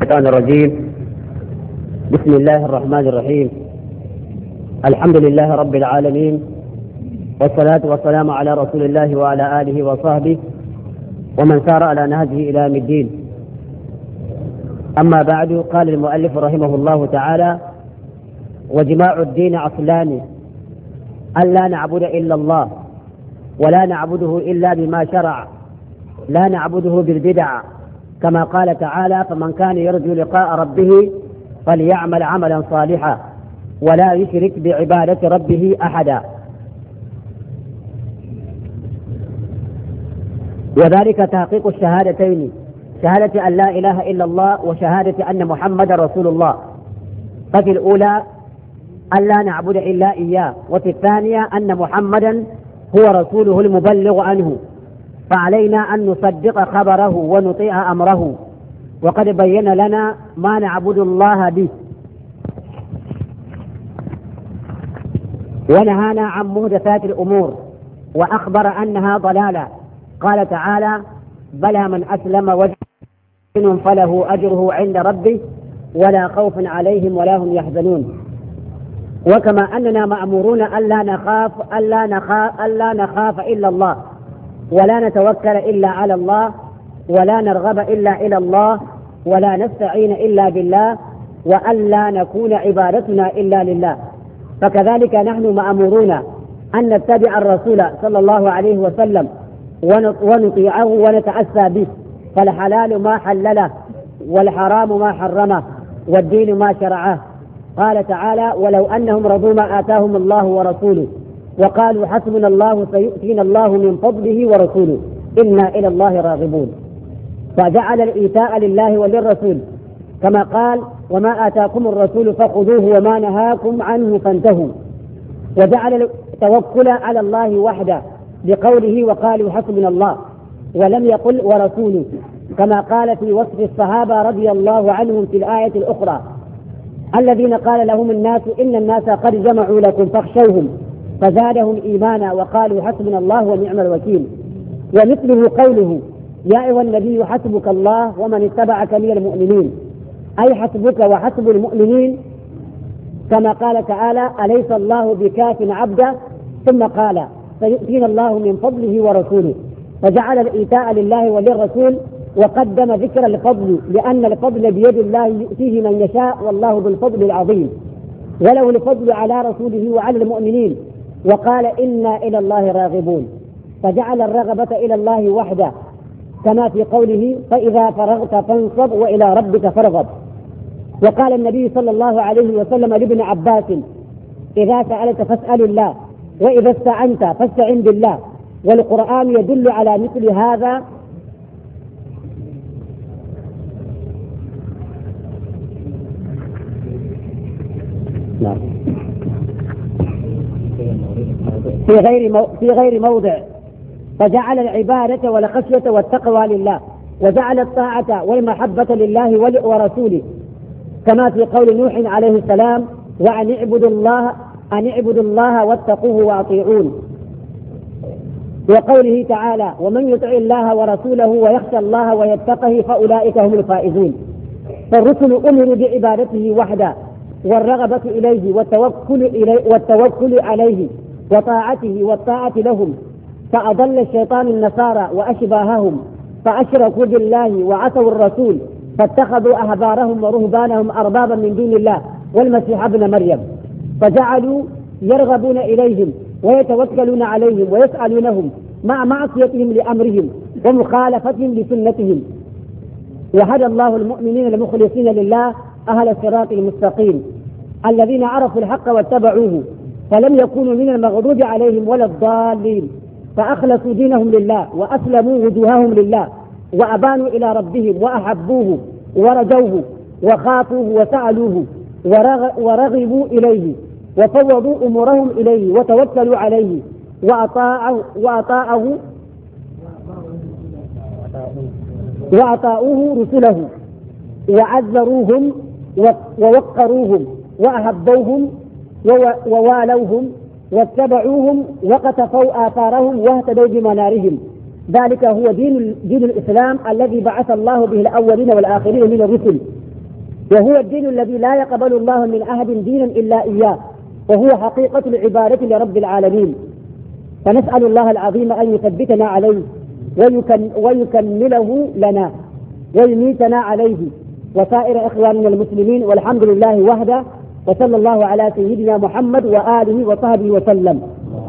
الشيطان الرجيم. بسم الله الرحمن الرحيم. الحمد لله رب العالمين، والصلاة والسلام على رسول الله وعلى آله وصحبه ومن سار على نهجه إلى يوم الدين. أما بعد، قال المؤلف رحمه الله تعالى: وجماع الدين أصلان: أن لا نعبد إلا الله، ولا نعبده إلا بما شرع، لا نعبده بالبدع، كما قال تعالى: فمن كان يرجو لقاء ربه فليعمل عملا صالحا ولا يشرك بعبادة ربه أحدا. وذلك تحقيق الشهادتين، شهادة أن لا إله إلا الله وشهادة أن محمد رسول الله. ففي الأولى أن لا نعبد إلا إياه، وفي الثانية أن محمدا هو رسوله المبلغ عنه، فعلينا أن نصدق خبره ونطيع أمره، وقد بين لنا ما نعبد الله به ونهانا عن محدثات الأمور وأخبر أنها ضلالة. قال تعالى: بلى من أسلم وجهه فله أجره عند ربه ولا خوف عليهم ولا هم يحزنون. وكما أننا مأمورون ألا نخاف إلا الله، ولا نتوكل إلا على الله، ولا نرغب إلا إلى الله، ولا نستعين إلا بالله، وألا نكون عبادتنا إلا لله، فكذلك نحن مأمورون أن نتبع الرسول صلى الله عليه وسلم ونطيعه ونتأسى به، فالحلال ما حلله والحرام ما حرمه والدين ما شرعه. قال تعالى: ولو أنهم رضوا ما آتاهم الله ورسوله وقالوا حسبنا الله سيؤتينا الله من فضله ورسوله إنا إلى الله راغبون. فجعل الإيتاء لله وللرسول، كما قال: وما آتاكم الرسول فخذوه وما نهاكم عنه فانتهوا. وجعل التوكل على الله وحده بقوله: وقالوا حسبنا الله، ولم يقل ورسوله، كما قال في وصف الصحابة رضي الله عنهم في الآية الأخرى: الذين قال لهم الناس إن الناس قد جمعوا لكم فاخشوهم فزادهم إيمانا وقالوا حسبنا الله ونعم الوكيل. ومثله قوله: يا أيها النبي حسبك الله ومن اتبعك من المؤمنين، أي حسبك وحسب المؤمنين، كما قال تعالى: أليس الله بكاف عبدا، ثم قال: سيؤتينا الله من فضله ورسوله. فجعل الإيتاء لله وللرسول وقدم ذكر الفضل، لأن الفضل بيد الله يؤتيه من يشاء والله ذو الفضل العظيم، وله الفضل على رسوله وعلى المؤمنين. وقال: إنا إلى الله راغبون، فجعل الرغبة إلى الله وحده، كما في قوله: فإذا فرغت فانصب وإلى ربك فارغب. وقال النبي صلى الله عليه وسلم لابن عباس: إذا سألت فاسأل الله، وإذا استعنت فاستعن بالله. والقرآن يدل على مثل هذا. نعم. في غير موضع، فجعل العبادة والخشية والتقوى لله، وجعل الطاعة والمحبة لله ورسوله، كما في قول نوح عليه السلام: وأن اعبدوا الله واتقوه وأطيعون. وقوله تعالى: ومن يطع الله ورسوله ويخشى الله ويتقه فأولئك هم الفائزون. فالرسل أمروا بعبادته وحده والرغبة إليه والتوكل عليه وطاعته والطاعة لهم. فأضل الشيطان النصارى وأشباههم فأشركوا بالله وعصوا الرسول، فاتخذوا أحبارهم ورهبانهم أربابا من دون الله والمسيح ابن مريم، فجعلوا يرغبون إليهم ويتوكلون عليهم ويسألونهم مع معصيتهم لأمرهم ومخالفتهم لسنتهم. وهدى الله المؤمنين المخلصين لله أهل الصراط المستقيم الذين عرفوا الحق واتبعوه، فلم يكونوا من المغضوب عليهم ولا الضالين، فأخلصوا دينهم لله وأسلموا وجوههم لله وأبانوا إلى ربهم وأحبوه ورجوه وخافوه وسألوه ورغبوا إليه وفوضوا أمورهم إليه وتوكلوا عليه وأطاعوه رسله وعزروهم ووقروهم وأحبوهم ووالوهم واتبعوهم وقتفوا آثارهم واهتدوا بمنارهم. ذلك هو دين الإسلام الذي بعث الله به الأولين والآخرين من الرسل، وهو الدين الذي لا يقبل الله من أحد دينا إلا إياه، وهو حقيقة العبادة لرب العالمين. فنسأل الله العظيم أن يثبتنا عليه ويكمله لنا ويميتنا عليه وسائر إخواننا المسلمين، والحمد لله وحده، وصلى الله على سيدنا محمد وآله وصحبه وسلم.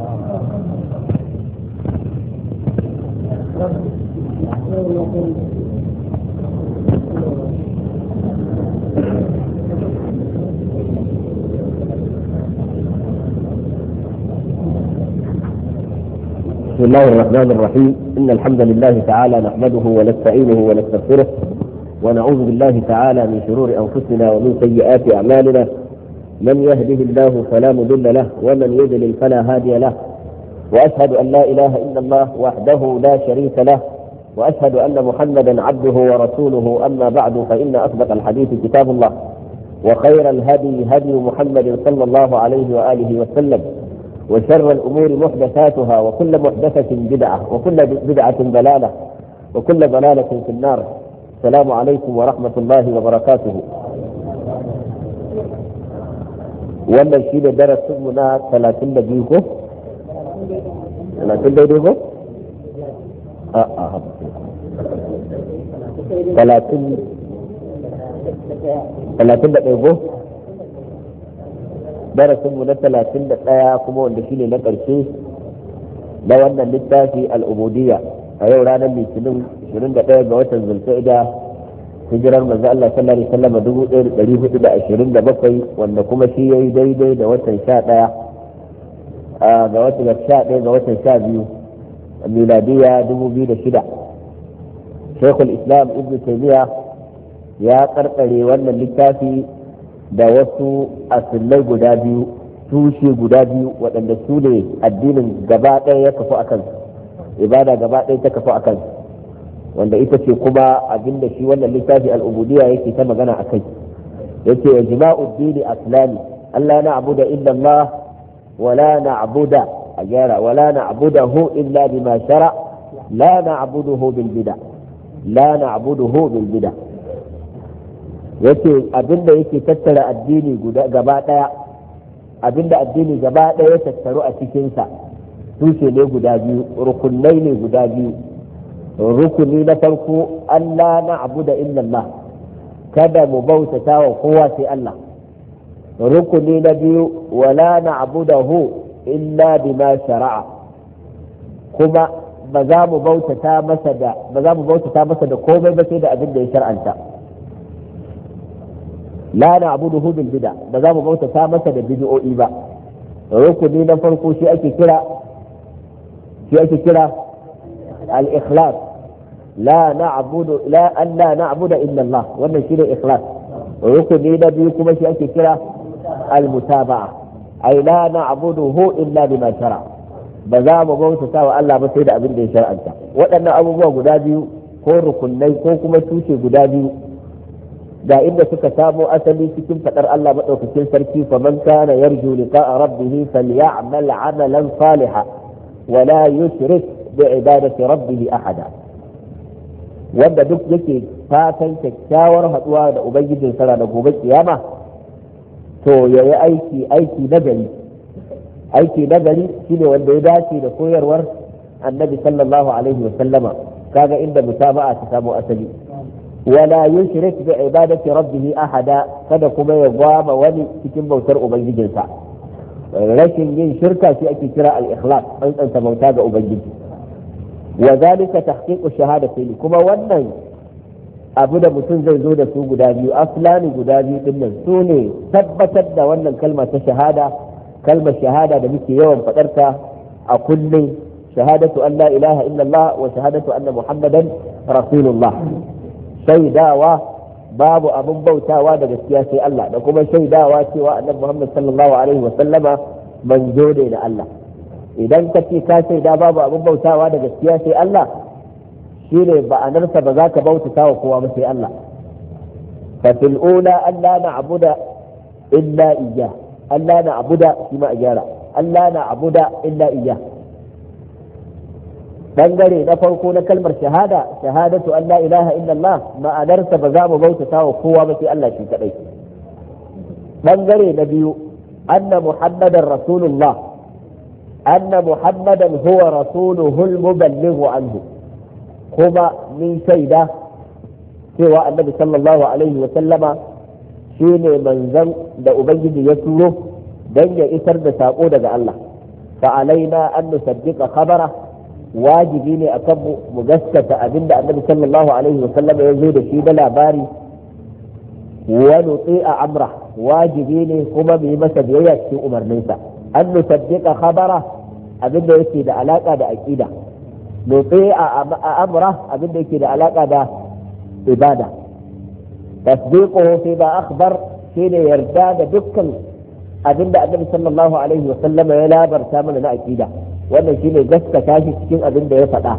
بسم الله الرحمن الرحيم. إن الحمد لله تعالى نحمده ونستعينه ونستغفره ونعوذ بالله تعالى من شرور أنفسنا ومن سيئات أعمالنا. من يهده الله فلا مضل له ومن يضلل فلا هادي له، وأشهد أن لا إله إلا الله وحده لا شريك له، وأشهد أن محمدا عبده ورسوله. أما بعد، فإن أصدق الحديث كتاب الله، وخير الهدي هدي محمد صلى الله عليه وآله وسلم، وشر الأمور محدثاتها، وكل محدثة بدعة، وكل بدعة ضلالة، وكل ضلالة في النار. السلام عليكم ورحمة الله وبركاته. wannan shi ne darasinmu na 32 ko? 30 daidai ko? a'a 31 ko? darasinmu na 31 kuma wanda shi ne na ƙarshe na wannan littafi al'ubudiyya a yau ranar litinin 21 ga watan zulqa'ida, hijirar manzo Allah sallallahu alaihi wasallam 1427, wanda kuma shi yayi daidai da watan 11 ga watan 12 miladiya 2006. Shaykhul Islam Ibn Taymiyyah ya karkare wannan littafi da wasu asillai guda biyu, tushe guda biyu, waɗanda su ne addinin gaba ɗaya ya kafu akan, ibada gaba ɗaya ta kafu akan, wanda ita ce kuma abinda shi wannan littafi al'ubudiyya yake ta magana a kai. yake wa jima'ud dini aslami Allah na'budu illa Allah wala na'budu ajara wala na'buduhu illa bima shara la na'buduhu bil bid'a la na'buduhu bil bid'a. yake abinda yake tattara addini gaba daya, abinda addini gaba daya ya tattaru a cikin sa tushe ne guda biyu, rukunai ne guda biyu. rukuni na farko, Allah na abu da illallah, kada mu bautata wa kowa sai Allah. rukuni na biyu, wala na abu da hu illa bima shara'a, kuma ba za mu bautata masa da komai ba sai da abin da ya shar'anta. la na abu da hu bil bid'a, ba za mu bautata masa da bid'o'i ba. rukuni na farko shi ake kira al-ikhlas. لا نعبد إلا الله، wannan shine ikhlas. rukuni na biyu kuma shi ake kira al-mutaba'a, ay la na'buduhu illa bima shara, ba za mu bautata wa Allah ba sai da abin da ya shar'anta. waɗannan abubuwa guda biyu, ko rukunai ko kuma tushe guda biyu, ga inda suka samo asali cikin fadar Allah madaukakin sarki, faman kana yarju liqa'a rabbih falya'mal 'amalan salihan wa la yushrik bi'ibadati rabbih ahada. wanda duk yake fatan kyakkyawar haduwa da ubangijin sa da gobe kiyama, to yayi aiki nagari shine wanda ya dace da koyarwar annabi sallallahu alaihi wa sallama. kaga inda mutaba'a ta samu asali. wala yushrik bi ibadati rabbih ahada, kada kuma ya gwama wani cikin bautar ubangijinsa. rashin yin shirka shi ake kira al-ikhlas, tsantsanta bauta ga ubangiji. wa zalika tahqiqu shahadatayn, kuma wannan abu da mutum zai zo da su guda biyu, aslani guda biyu dinnan, su ne tabbatar da wannan kalmar ta shahada, kalmar shahada da muke yawan fadarta a kullum, shahadatu an la ilaha illallah wa shahadatu anna muhammadan rasulullah. shaidawa babu abin bautawa da gaskiya sai Allah, da kuma shaidawa cewa annabi Muhammad sallallahu alaihi wa sallama manzo ne da Allah. idan ka ce ka shaida babu abin bautawa da gaskiya sai Allah, shine ba'anarsa ba za ka bautata wa kowa ba sai Allah. fa fil ula alla na'budu illa iyyah, alla na'budu shi ma ajara, alla na'budu illa iyyah. bangare na farko na kalmar shahada, shahadatu an la ilaha illallah, ma'anarsa ba za mu bautata wa kowa ba sai Allah shi kadai. bangare na biyu anna muhammadan rasulullah, anna muhammadan huwa rasuluhu al-muballighu anhu, kuma min shaida cewa annabi sallallahu alaihi wa sallama shine manzon da ubangiji ya turo dan ya isar da sako daga Allah. fa alaina an nusaddiqa khabara, wajibi ne akan mu gaskata abinda annabi sallallahu alaihi wa sallama ya zo da shi da labari, wa nuti'a amra, wajibi ne kuma mu yi masa biyayya cikin umarninsa. an nusaddiqa khabara, abinda yake da alaka da aqida, nuti'a amra, abinda yake da alaka da ibada. tasdiquhu fi ma akhbar, shine yarda da dukkan abinda annabi sallallahu alaihi wa sallama ya labarta mana na aqida, wannan shine gaskata shi cikin abinda ya faɗa.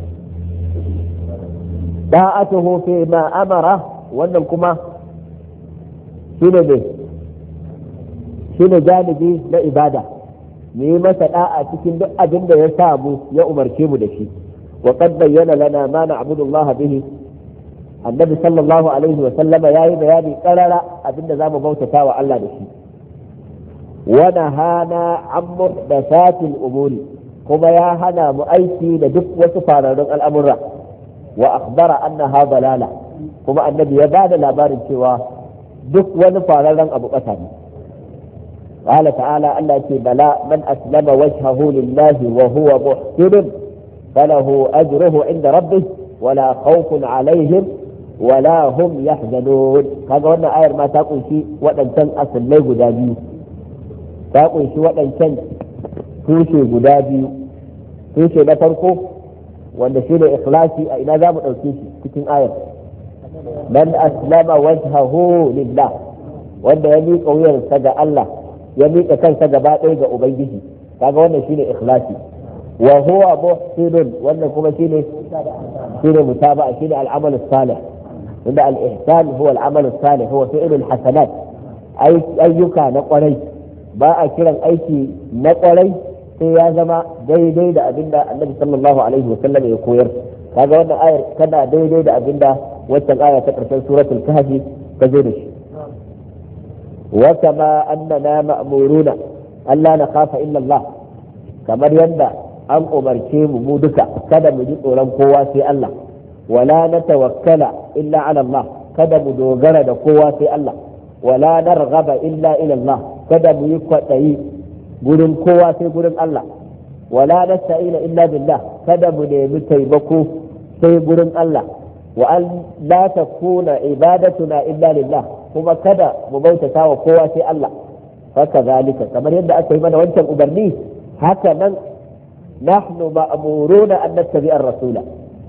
da'atuhu fi ma amara, wannan kuma shine janibi na ibada, mu yi masa da'a cikin duk abinda ya samu ya umarce mu da shi. wa qad bayyana lana ma na'budu Allah bihi, annabi sallallahu alaihi wa sallama yayi bayani karara abinda zamu bautata wa Allah da shi. wa nahana an muhdathatil umuri, kuma ya hana mu aiki da duk wasu fararrun al'amura. wa akhbara annaha dalala, kuma annabi ya bada labarin cewa duk wani fararren abu ƙasa ne. قال تعالى التي بلى من أسلم وجهه لله وهو محسن فله أجره عند ربه ولا خوف عليهم ولا هم يحزنون. هذا هو آية ما تقول شيء وأن كان أصل لي قدابي، تقول شيء وأن كان توشي قدابي، توشي نفرقه وأن شيء إخلاصي إلى ذا من أوتيشي كتن آية من أسلم وجهه لله، وأن يليق وير سجى الله، ya miƙa kansa gaba ɗaya ga ubangiji, kaga wannan shine ikhlasi. wa huwa muhsinun, wannan kuma shine mutaba'a, shine al'amal salih, inda al-ihsan huwa al'amal salih, huwa fi'lul hasanat, ayyuka na kwarai. ba a kiran aiki na kwarai sai ya zama daidai da abinda annabi sallallahu alaihi wa sallam ya koyar. kaga wannan ayar kana daidai da abinda waccan aya ta karshen suratul kahfi ta zo da shi. وكما أننا مأمورون ألا نخاف إلا الله، كما يندى أن أمركيم مودك كذا مجد قوة في الله، ولا نتوكل إلا على الله كذا مدوغرد قوة في الله، ولا نرغب إلا إلى الله كذا ميقوة قلن قوة في قلن الله، ولا نستعين إلا بالله كذا منيمتيبكو في قلن الله، وأن لا تكون عبادتنا إلا لله، kuma kada mu bautata wa kowa sai Allah. haka zalika, kamar yadda aka yi mana wancan umarni, haka nan nahnu ma'muruna an nattabi'a ar-rasula,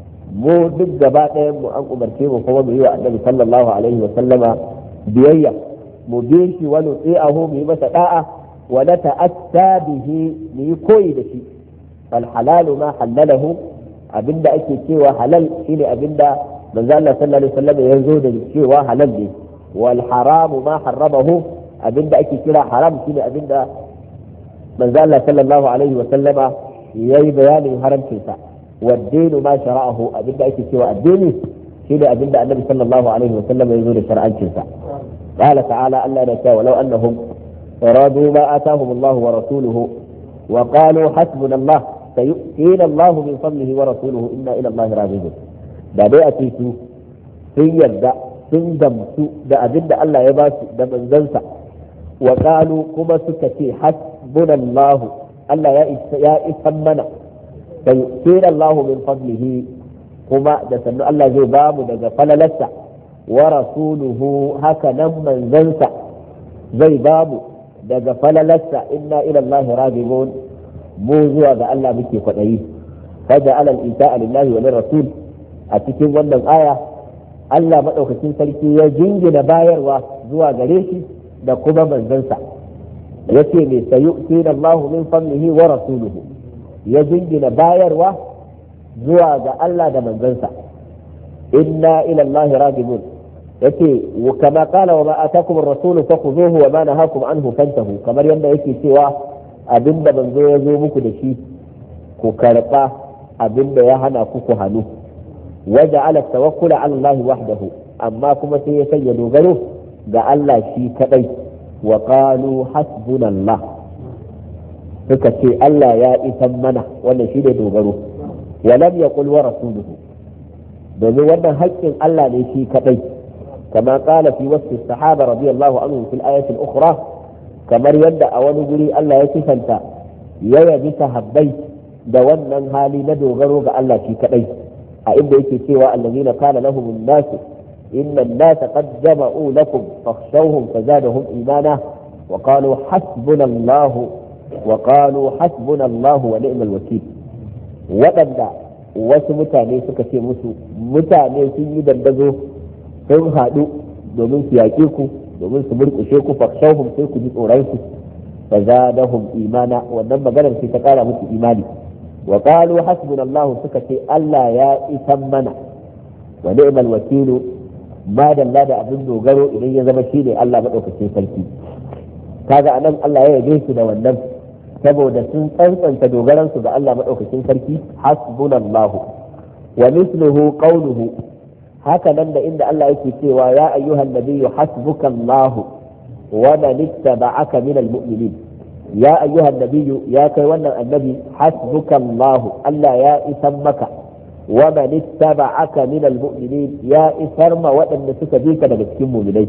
mu duk gaba ɗayan mu an umarce mu kuma mu yi wa annabi sallallahu alaihi wa sallama biyayya, mu bi shi wa nuti'ahu, mu yi masa da'a, wa nata'atta bihi, mu yi koyi da shi. fal halalu ma halalahu, abinda ake cewa halal shine abinda manzo Allah sallallahu alaihi wa sallam ya zo da cewa halal ne. والحرام ما حرمه، abinda ake kira haram shine abinda manzo Allah sallallahu alaihi wa sallama yayi bayanin haramcin sa. والدين ما شرعه، abinda ake cewa addini shine abinda annabi sallallahu alaihi wa sallama yazo da shar'ancin sa. قال تعالى الله da cewa law annahum radu ma atahum Allah wa rasuluhu wa qalu hasbuna Allah sayu'tina Allah min fadlihi wa rasuluhu inna ila Allah raghibun. da dai a ce su sun yarda sun gamsu da abin da Allah ya ba su da manzansa, wa qalu, kuma suka ce hasbunallahu, Allah ya isan mana, sai yu'tina Allah min fadlihi, kuma da sannu Allah zai ba mu daga falalarsa, wa rasuluhu, haka nan manzansa zai ba mu daga falalarsa, inna ila Allah raghibun, mu zuwa ga Allah muke kwaɗayi. faja'ala al-ita'a lillahi wa lirrasul, a cikin wannan aya Allah maɗaukacin sarki ya jingina bayarwa zuwa gare shi da kuma manzansa, ya ce mai sayu'tina Allahu min fadlihi wa rasuluhu, ya jingina bayarwa zuwa ga Allah da manzansa. inna ila Allah raghibun, yace kama qala wa ma atakum ar-rasul fakhuzuhu wa ma nahakum anhu fantahu, kamar yadda yake cewa abinda manzo ya zo muku da shi ku karba, abin da ya hana ku ku hannu waja'ala tawakkula 'ala Allah wahdahu amma kuma sai ya sanya dogaro ga Allah shi kadai wa qalu hasbunallah suka ce Allah ya isan mana wannan shi ne dogaro wa lam yaqul wa rasuluhu domin wannan haƙƙin Allah ne shi kadai kama qala fi wasfi sahaba radiyallahu anhum fil ayati al-ukhra kamar yadda a wani guri Allah ya sifanta ya yabi sahabbai da wannan hali na dogaro ga Allah shi kadai a inda yake cewa allazina qala lahum an-nas inna an-nasa qad jama'u lakum fakhshawhum fazadahum imana wa qalu hasbunallahu wa ni'mal wakeel waɗanda wasu mutane suka ce musu mutane sun yi dandazo sun haɗu domin su yaƙe ku domin su murƙushe ku fakhshawhum sai ku ji tsoron su fazadahum imana wannan maganar sai ta ƙara musu imani wa qalu hasbunallahu suka ce Allah ya isan mana wa ni'mal wakeel ma dalla da abin dogaro idan ya zama shine Allah madaukakin sarki kaga anan Allah ya yabe su da wannan saboda sun tsantsanta dogaransu ga Allah madaukakin sarki hasbunallahu wa mithluhu qawluhu haka nan da inda Allah yake cewa ya ayyuhan nabiyyu hasbukallahu wa man ittaba'aka minal mu'minin ya ayyuhan nabiyyu ya kai wannan annabi hasbukallahu Allah ya isan maka wa man ittaba'aka minal mu'minin ya isar ma waɗanda suka bi ka daga cikin mu'minai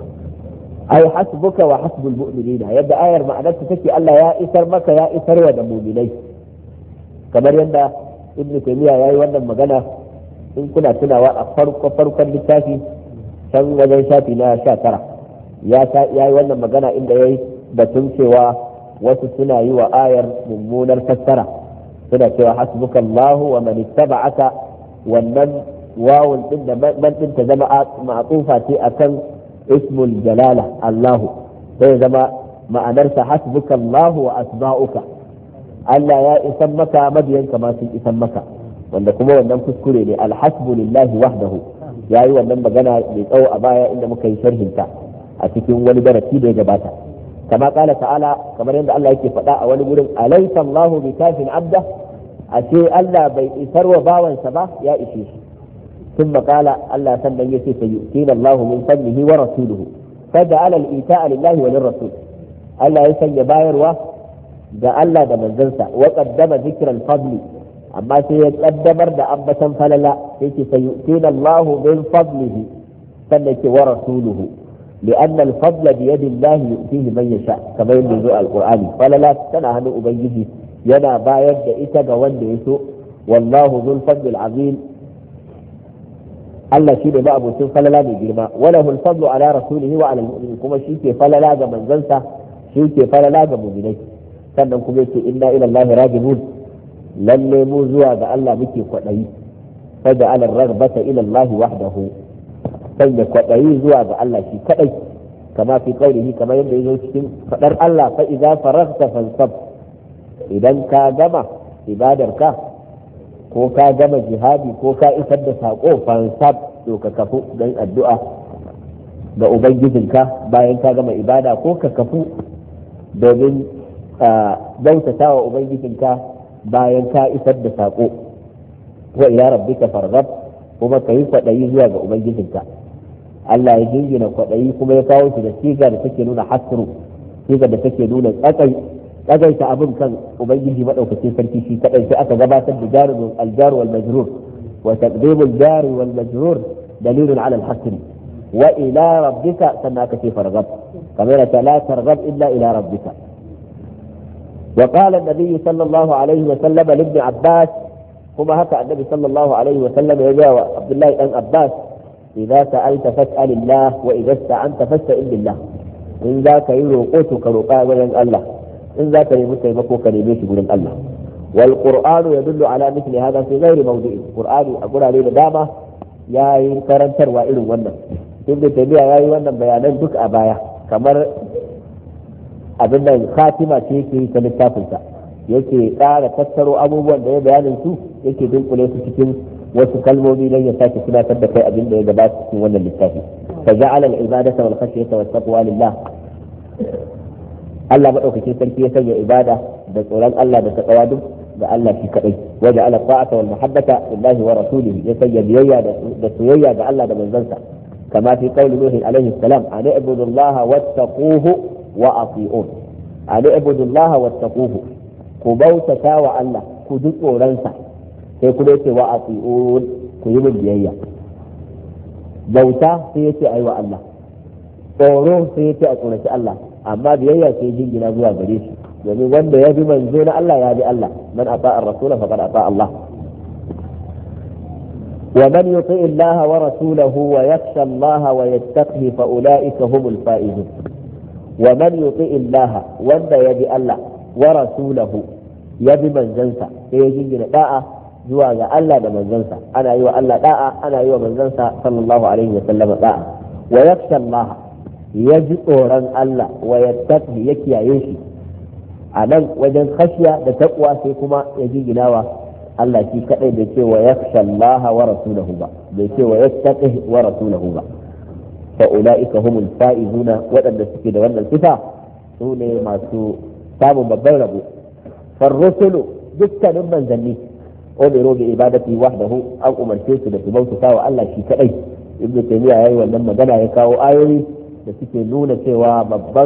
ai hasbuka wa hasbul mu'minina yadda ayar ma'anarta take Allah ya isar maka ya isar wa da mu'minai kamar yadda ibnu taymiya yayi wannan magana in kuna tunawa a farkon littafi can wajen shafi na 19 ya yi wannan magana inda yayi batun cewa wasu suna yi wa ayar mummunar fassara suna cewa hasbuka Allah wa man ittaba'aka wannan wawun din da man din ta zama ma'tufa ce akan ismul jalala Allah sai zama ma'anarsa hasbuka Allah wa asba'uka Allah ya isan maka mabiyanka ma sun isan maka wanda kuma wannan kuskure ne alhasbu lillahi wahdahu yayi wannan magana mai tsawo a baya inda muka yi sharhinta a cikin wani darasi da ya gabata kama kala ta'ala kamar yadda Allah yake faɗa a wani gurin alaysa Allahu bikafin abda ashe Allah bai isar wa bawansa ba ya ishe shi ثم قال الله سنن يسي سيؤتينا الله من فضله ورسوله فجعل الإيتاء لله وللرسول الله يسن يبايروا جاء الله دا منزلسا وقدم ذكر الفضل أما سيقدمر دا أبتا فللا سيؤتينا الله من فضله سنك ورسوله لأن الفضل بيد الله يؤتيه من يشاء كما ينزل القرآن فللا سنهن أبيه ينا باير دا إتغا وند يسوء والله ذو الفضل العظيم Allah shi ne ba abokin falala mai girma wala hul fadlu ala rasulihi wa ala almu'minin kuma shi ke falala ga manzansa shi ke falala ga mu'minai sannan kuma yace inna ila allahi ragibun lalle mu zuwa ga Allah muke kwadayi faja'ala ar-raghbata ila allahi wahdahu sanya kwadayi zuwa ga Allah shi kadai kama fi qawlihi kama yadda yazo cikin fadar Allah fa idza faraghta fansab idan ka gama ibadarka ko ka gama jihadi ko ka isar da sako fansab to ka kafu don addu'a ga ubangijinka bayan ka gama ibada ko ka kafu domin bautata wa ubangijinka bayan ka isar da sako wa ila rabbika farghab kuma ka yi kwaɗayi zuwa ga ubangijinka Allah ya jingina kwaɗayi kuma ya kawo shi da siga da take nuna hasru siga da take nuna tsagaita abin kan ubangiji madaukakin sarki shi kadai sai aka gabatar da jarul aljar wal majrur wa taqdim al jar wal majrur dalil ala al hasr wa ila rabbika sannan aka ce farghab kamar ta la targhab illa ila rabbika wa qala an-nabiy sallallahu alaihi wa sallam li ibn abbas kuma haka annabi sallallahu alaihi wa sallam ya ga wa abdullahi dan abbas idza sa'alta fas'alillah wa idza ista'anta fasta'in billah in za ka yi roƙo to ka roƙa wajen Allah in za ka nemi taimako ka neme shi gurin Allah wal qur'anu yadullu ala mithli hadha fi ghairi mawdi'i qur'ani a gurare da dama yayi karantarwa irin wannan ibn tabiya yayi wannan bayanan duk a baya kamar abin da khatima ce yake ta littafin sa yake ƙara tattaro abubuwan da ya bayanin su yake dunkule su cikin wasu kalmomi dan ya sake tunatar da kai abin da ya gabata cikin wannan littafi fa ja'ala al-ibadata wal khashyata wat taqwa lillah Allah maɗaukakin sarki ya sanya ibada da tsoron Allah da takawa duk ga Allah shi kadai waje ala ta'ata wal mahabbata lillahi wa rasulihi ya sanya biyayya da soyayya ga Allah da manzansa kama fi qawli nuh alaihi salam an ibudu Allah wattaquhu wa ati'un an ibudu Allah wattaquhu ku bautata wa Allah ku ji tsoronsa sai ku dace wa ati'un ku yi biyayya bauta sai yace ayi wa Allah tsoro sai yace a tsoraci Allah amma biyayya sai jingina zuwa gare shi domin wanda ya bi manzo na Allah ya bi Allah man ata ar-rasul faqad ata Allah wa man yuti Allah wa rasulahu wa yakhsha Allah wa yattaqi fa ulaika humul faizun wa man yuti Allah wanda ya bi Allah wa rasulahu ya bi manzansa sai ya jingina da'a zuwa ga Allah da manzansa ana yi wa Allah da'a ana yi wa manzansa sallallahu alaihi wa sallam da'a wa yakhsha Allah ya ji tsoron Allah wa yattaqi ya kiyaye shi a nan wajen khashiya da taqwa sai kuma ya jinginawa Allah shi kadai bai ce wa yakhsha Allah wa rasulahu ba bai ce wa yattaqi wa rasulahu ba fa ulaika humul faizuna wadanda suke da wannan sifa su ne masu samun babban rabo farrusulu dukkanin manzanni umiru bi ibadati wahdahu an umarce su da su bauta wa Allah shi kadai ibnu taymiya yayi wannan magana ya kawo ayoyi da suke nuna cewa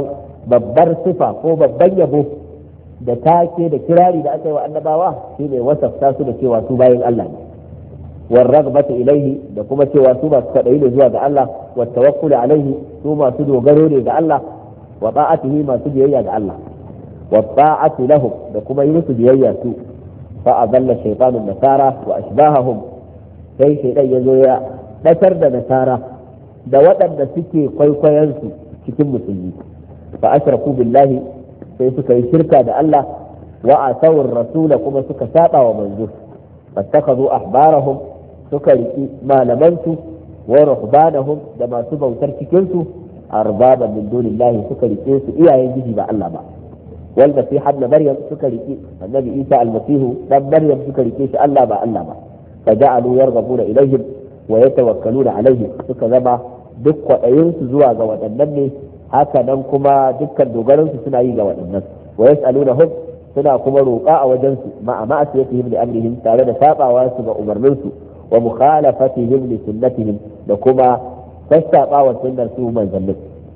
babbar sifa ko babban yabo da take da kirari da aka yi wa annabawa shine wasafta su da cewa su bayin Allah ne war ragbatu ilaihi da kuma cewa su masu kadayi ne zuwa ga Allah wa tawakkul alaihi su masu dogaro ne ga Allah wa ta'atihi masu biyayya ga Allah wa ta'atu lahum da kuma yi musu biyayya su fa adalla shaytanu nasara wa ashbahahum sai shaytan yazo ya datar da nasara da waɗanda suke kwaikwayon su cikin musulmi fa ashraku billahi sai suka yi shirka da Allah wa asawur rasula kuma suka saba wa manzo fattakazu ahbarahum suka riki malamansu wa ruhbanahum da masu bautar cikin su arbaban min dunillahi suka rike su iyayen giji ba Allah ba wal masih ibn maryam suka riki annabi isa almasihu dan maryam suka rike shi Allah ba Allah ba faja'alu yarghabuna ilaihim wa yatawakkaluna alaihim suka zama duk kwaɗayin su zuwa ga waɗannan ne haka nan kuma dukkan dogaransu suna yi ga waɗannan wa yas'alunahum suna kuma roƙa a wajensu ma'a ma'asiyatihim li amrihim tare da sabawa su ga umarninsu wa mukhalafatihim li sunnatihim da kuma sassabawa sunnar su manzannin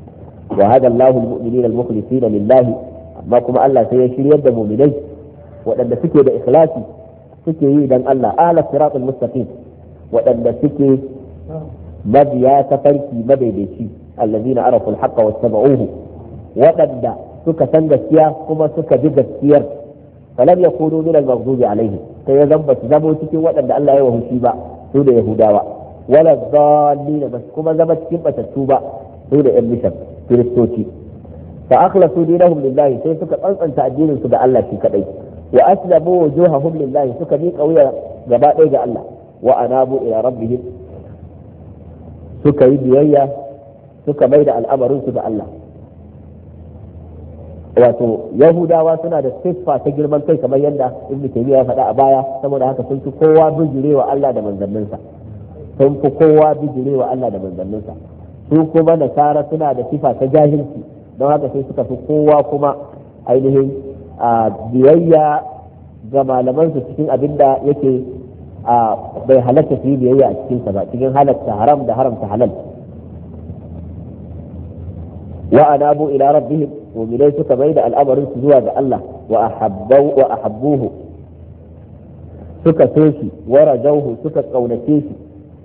wa hada Allahu al-mu'minina al-mukhlisina lillahi amma kuma Allah sai ya shiryar da mu'minai waɗanda suke da ikhlasi suke yi dan Allah ala siratul mustaqim waɗanda suke mabiya tafarki madaidaici الذين عرفوا الحق واتبعوه وقد suka san gaskiya kuma suka bi gaskiyar falam yakunu min al-maghdubi alaihim sai ya zamba su zamo cikin waɗanda Allah ya wahushi ba su da yahudawa wala dhallin bas kuma zama cikin batattu ba su da yan mishan kiristoci fa akhlasu dinahum lillahi sai suka tsantsanta addinin su ga Allah shi kadai wa aslamu wujuhahum lillahi suka bi kauya gaba ɗaya ga Allah wa anabu ila rabbihim suka yi biyayya suka mai da al'amarinsu da Allah wato yahudawa suna da siffa ta girman kai kamar yadda ibnu taymiya ya faɗa a baya saboda haka sun fi kowa bijirewa Allah da manzanninsa sun fi kowa bijirewa Allah da manzanninsa su kuma nasara suna da siffa ta jahilci don haka sai suka fi kowa kuma ainihin biyayya ga malamansu cikin abin da yake bai halatta su yi biyayya a cikinsa ba cikin halatta haram da haramta halal wa anabu ila rabbihim mu'minai suka bai da al'amarin su zuwa ga Allah wa ahabbuhu suka so shi wa rajauhu suka kaunace shi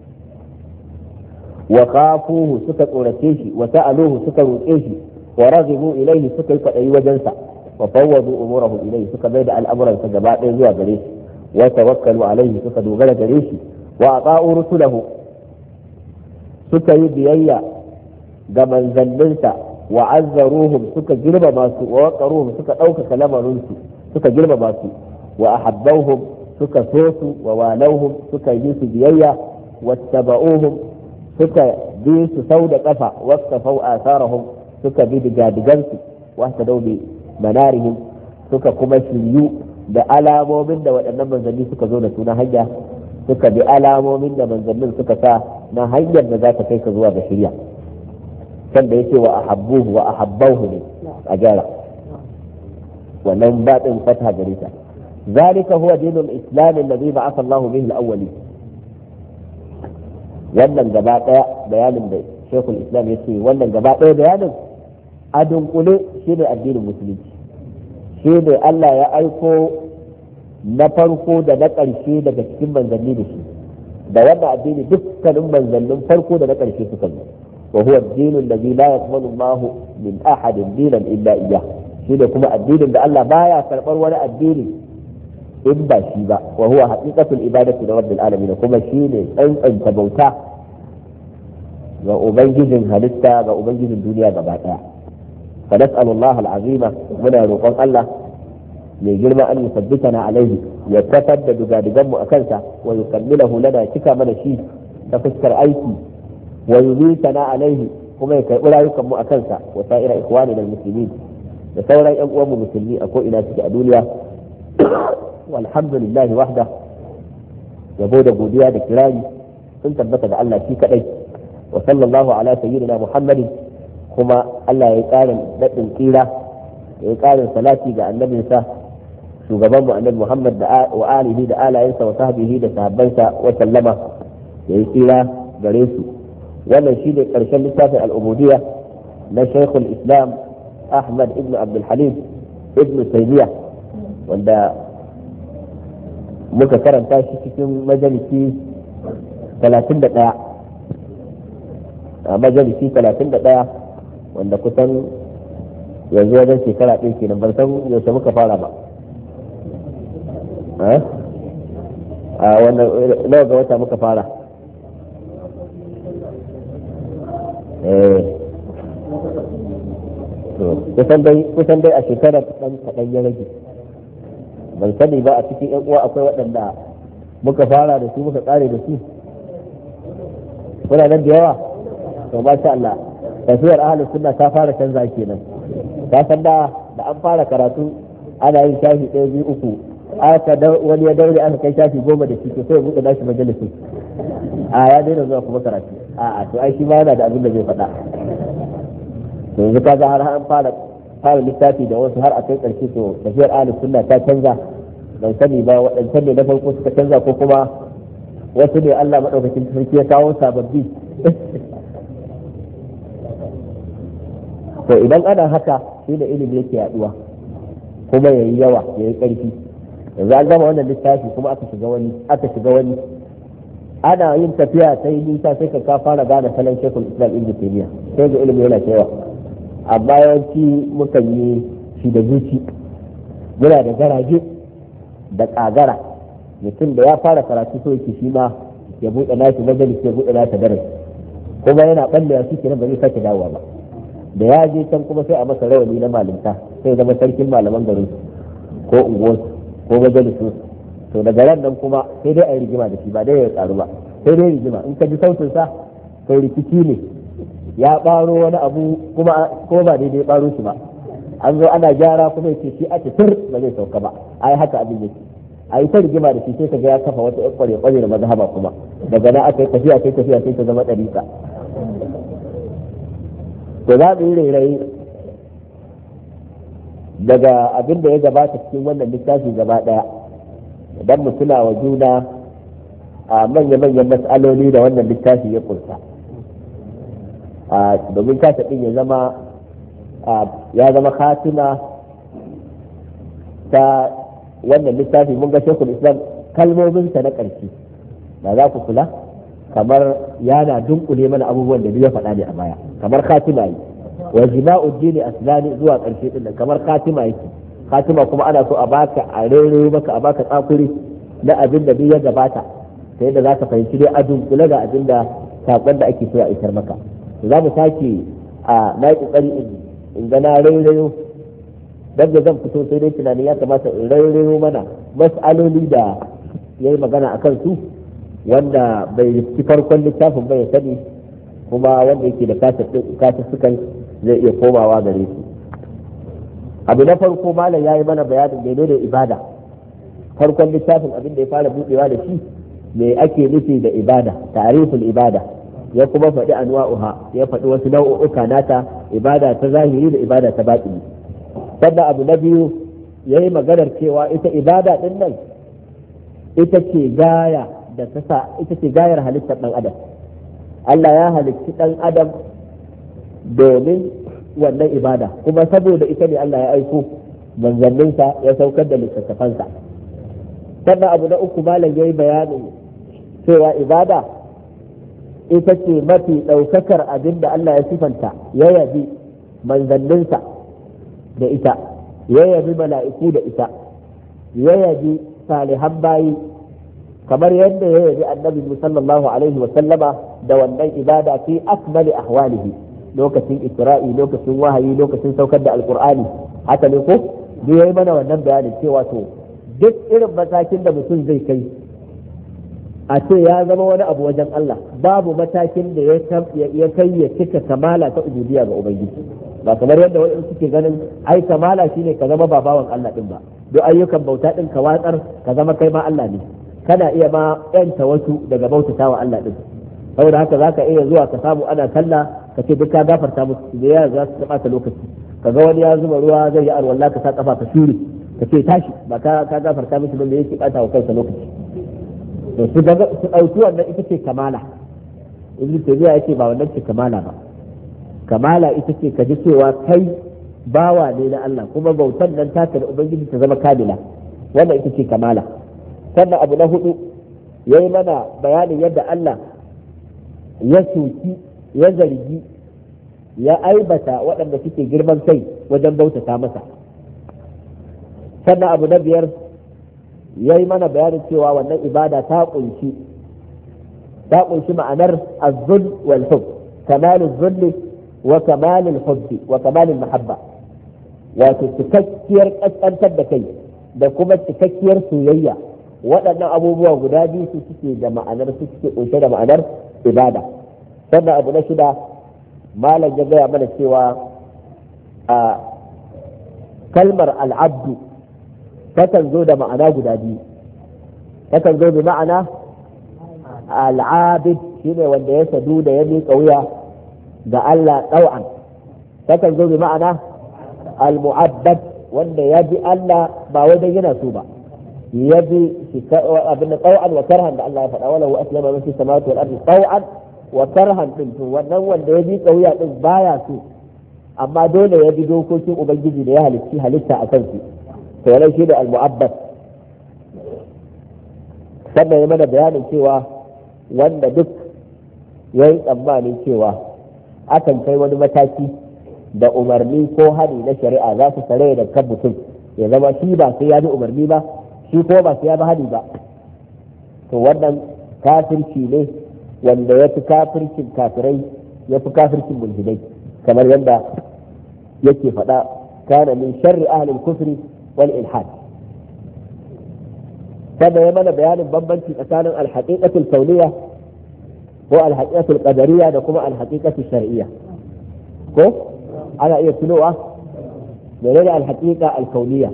wa khafuhu suka tsorace shi wa sa'aluhu suka roƙe shi wa raghibu ilayhi suka yi kwadayi wajensa wa fawwadu umurahum ilayhi suka bai da al'amuran sa gaba ɗaya zuwa gare shi wa tawakkalu alayhi suka dogara gare shi wa ata'u rusulahu suka yi biyayya ga manzanninsa wa azzaruhum suka girmama su wa waqaruhum suka ɗaukaka lamarinsu suka girmama su wa ahabbauhum suka so su wa walauhum suka yi su biyayya wattaba'uhum suka bi su sau da kafa wasafau asarahum suka bi digadigansu wata daube manarihim suka kuma shiryu da alamomin da waɗannan manzanni suka zo da su na hanya suka bi alamomin da manzannin suka sa na hanyar da za ta kai ka zuwa ga shirya kan da yake wa ahabbuhu wa ahabbauhu ne a gyara wannan baɗin fata gare ta ذلك هو دين الإسلام الذي بعث الله به الأولين. wannan gaba daya bayanin da Sheikhul Islam ya ce wannan gaba daya bayanin a dunkule shi ne addinin musulunci, shi ne Allah ya aiko na farko da na ƙarshe daga cikin manzanni da shi, da wannan addini dukkanin manzannin farko da na ƙarshe suka zo. wa huwa ad-dinu alladhi la yaqbalu Allahu min ahadin dinan illa iyyah, shi ne kuma addinin da Allah baya karɓar wani addini in ba shi ba. wa huwa haqiqatul ibadati li rabbil alamin, kuma shi ne tsantsanta bauta ga ubangijin halitta, ga ubangijin duniya gaba daya. fa nas'alu Allah al-azima, muna roƙon Allah mai girma an yusabbitana alaihi, ya tafar da dugadigan mu akan sa, wa yukammilahu lana, cika mana shi ta fuskar aiki, wa yumitana alaihi, kuma ya karɓi rayukan mu akan sa, wa sa'ira ikhwanina al-muslimin, da sauran ƴan uwan mu musulmi a ko ina suke a duniya. walhamdulillahi wahda, yabo da godiya da kirari sun tabbata da Allah shi kadai. wa sallallahu ala sayyidina Muhammadin, kuma Allah ya ƙarin daɗin tsira, ya ƙarin salati ga annabinsa shugaban mu annabi Muhammad wa alihi da alayensa wa sahbihi da sahabbansa wa sallama, ya yi tsira gare su. wannan shi ne ƙarshen littafin al'ubudiyya na Sheikhul Islam Ahmad ibn Abdul Halim ibn Taymiyyah, wanda muka karanta shi cikin majalisi 31 a majalisi 31, wanda kusan yanzu wajen shekara ɗin kenan, ban san yaushe muka fara ba. a wannan nawa ga wata muka fara? kusan dai a shekarar kaɗan ya rage. ban sani ba a cikin yan uwa akwai waɗanda muka fara da su muka ƙare da su, kuna nan da yawa. to masha Allah, tafiyar ahlus sunna ta fara canza kenan. ka san da an fara karatu ana yin shafi 1 2 3, wani ya daure aka kai shafi 10 da shi, to sai ya buɗe nashi majalisi, ya daina zuwa kuma karatu. to ai shi ma yana da abin da zai faɗa. to yanzu kaga har an fara littafi da wasu har a kai ƙarshe, to tafiyar ahlus sunna ta canza. ban sani ba waɗancan ne na farko suka canza ko kuma wasu ne Allah maɗaukakin sarki ya kawo sababbi. to idan ana haka shi da ilimi yake yaduwa kuma yayi yawa yayi ƙarfi. yanzu an gama wannan littafi kuma aka shiga wani ana yin tafiya ta yi nisa sai ka fara gane salon Sheikhul Islam Ibn Taymiyyah, sai ga ilimi yana yawa. amma yawanci mukan yi shi da zuci, muna da garaje da kagara. mutum da ya fara karatu so yake shi ma ya buɗe nashi majalis, ya buɗe nashi darasi, kuma yana ballewa shi kenan ba zai sake dawowa ba. da ya je can kuma sai a masa rawani na malinta, sai zama sarkin malaman garin ko unguwarsu ko majalisu. to daga ran nan kuma sai dai a yi rigima da shi, ba dai ya karu ba, sai dai rigima. in ka ji sautin sa sai rikici ne, ya baro wani abu kuma ko ba daidai baro shi ba. an zo ana gyara kuma yace shi a tur ba zai sauka ba. ai haka abin yake, ai ta rigima da shi, sai kaga ya kafa wata kware da mazhaba kuma daga nan aka yi tafiya sai ta zama dariƙa. to za mu yi rairayi daga abin da ya gabata cikin wannan littafi gaba daya, idan mu tuna wa juna a manya-manyan mas'aloli da wannan littafi ya kunsa. domin kasa ɗin ya zama khatima ta wannan littafi. mun ga Sheikhul Islam kalmominsa na ƙarshe da za ku kula kamar yana dunkule mana abubuwan da ya faɗa ne a baya, kamar khatima yi. wa jima'ud dini aslani zuwa ƙarshe din kamar khatima yake. khatima kuma ana so a baka a rere maka, a baka tsakuri na abin da ya gabata, ta yadda za ka fahimci dai a dunkule ga abin da saƙon da ake so a isar maka. za mu sake na yi ƙoƙari in ga na rairayo, dan da zan fito sai dai tunani ya kamata in rairayo mana mas'aloli da ya yi magana a kansu, wanda bai riski farkon littafin bai sani, kuma wanda yake da kasussukan zai iya komawa gare su. abu na farko malam ya yi mana bayanin menene ibada. farkon littafin abin da ya fara buɗewa da shi, me ake nufi da ibada, ta'riful ibada. ya kuma faɗi anwa'uha, ya faɗi wasu nau'uka nata, ibada ta zahiri da ibada ta batini. sannan abu na biyu yayi maganar cewa ita ibada din nan ita ce gaya da ta sa ita ce gayar halittar dan adam. Allah ya halicci dan adam domin wannan ibada, kuma saboda ita ne Allah ya aiko manzanninsa ya saukar da littattafansa. Sannan abu na uku malam yayi bayanin cewa ibada ita ce mafi ɗaukakar abin da Allah ya sifanta, ya yabi manzanninsa da ita, ya yabi mala'iku da ita, ya yabi salihan bayi, kamar yadda ya yabi annabi sallallahu alaihi wa sallama da wannan ibada fi akmali ahwalihi, lokacin isra'i, lokacin wahayi, lokacin saukar da alqur'ani. Haka ne ko duk yayi mana wannan bayanin cewa to duk irin matakin da mutum zai kai a ce ya zama wani abu wajen Allah, babu matakin da ya kai ya cika kamala ta ubudiyya ga ubangiji. Ba kamar yadda wani suke ganin ai kamala shine ka zama babawan Allah din ba, duk ayyukan bauta din ka watsar ka zama kai ma Allah ne, kana iya ma yanta wasu daga bautatawa Allah din. Saboda haka zaka iya zuwa ka samu ana sallah ka ce duk ka gafarta musu da ya za su taba lokaci, kaga wani ya zuba ruwa zai yi alwala ka sa kafa ka shure ka ce tashi, ba ka gafarta musu ba, me yake bata wa kansa lokaci. to su ɗauki wannan ita ce kamala. Ibn Taymiyyah yake ba wannan ce kamala ba, kamala ita ce ka ji cewa kai bawa ne na Allah, kuma bautan nan taka da ubangiji ta zama kamila, wannan ita ce kamala. Sannan abu na hudu yayi mana bayanin yadda Allah ya soki, ya zargi, ya aibata waɗanda suke girman kai wajen bautata masa. Sannan abu na biyar yayi mana bayanin cewa wannan ibada ta kunshi ma'anar az-zull wal hubb, kamalul zull wa kamalul hubb wa kamalul mahabba, wato cikakkiyar kaskantar da kai da kuma cikakkiyar soyayya. Waɗannan abubuwa guda biyu su suke da ma'anar, su suke kunshe da ma'anar ibada. Sannan abu na shida malam ya gaya mana cewa a kalmar al'abdu takan zo da ma'ana guda biyu, takan zo da ma'ana al'abid shine wanda ya sadu da ya miƙa wuya ga Allah ɗau'an, takan zo da ma'ana al-mu'abbad wanda ya bi Allah ba wai dan yana so ba, ya bi abin ɗau'an wa karhan da Allah ya faɗa, wala huwa aslama man fi samawati wal ardi ɗau'an wa karhan din, to wannan wanda ya miƙa wuya din baya so, amma dole ya bi dokokin ubangiji da ya halitta a kansu, to wannan shi da al-mu'abbad. Sannan ya mana bayanin cewa wanda duk ya yi tsammanin cewa akan kai wani mataki da umarni ko hani na shari'a za su sare da kan mutum ya zama shi ba sai ya bi umarni ba, shi ko ba sai ya bi hani ba, to wannan kafirci ne wanda ya fi kafircin kafirai, ya fi kafircin mulhidai, kamar yadda yake faɗa kana min sharri ahli al-kufri wal ilhad. Sannan ya mana bayanin bambanci tsakanin al-haqiqatul kauniyya ko al-haqiqatul qadariyya da kuma al-haqiqatul shar'iyya. Ko ana iya tunowa menene al-haqiqa al-kauniyya?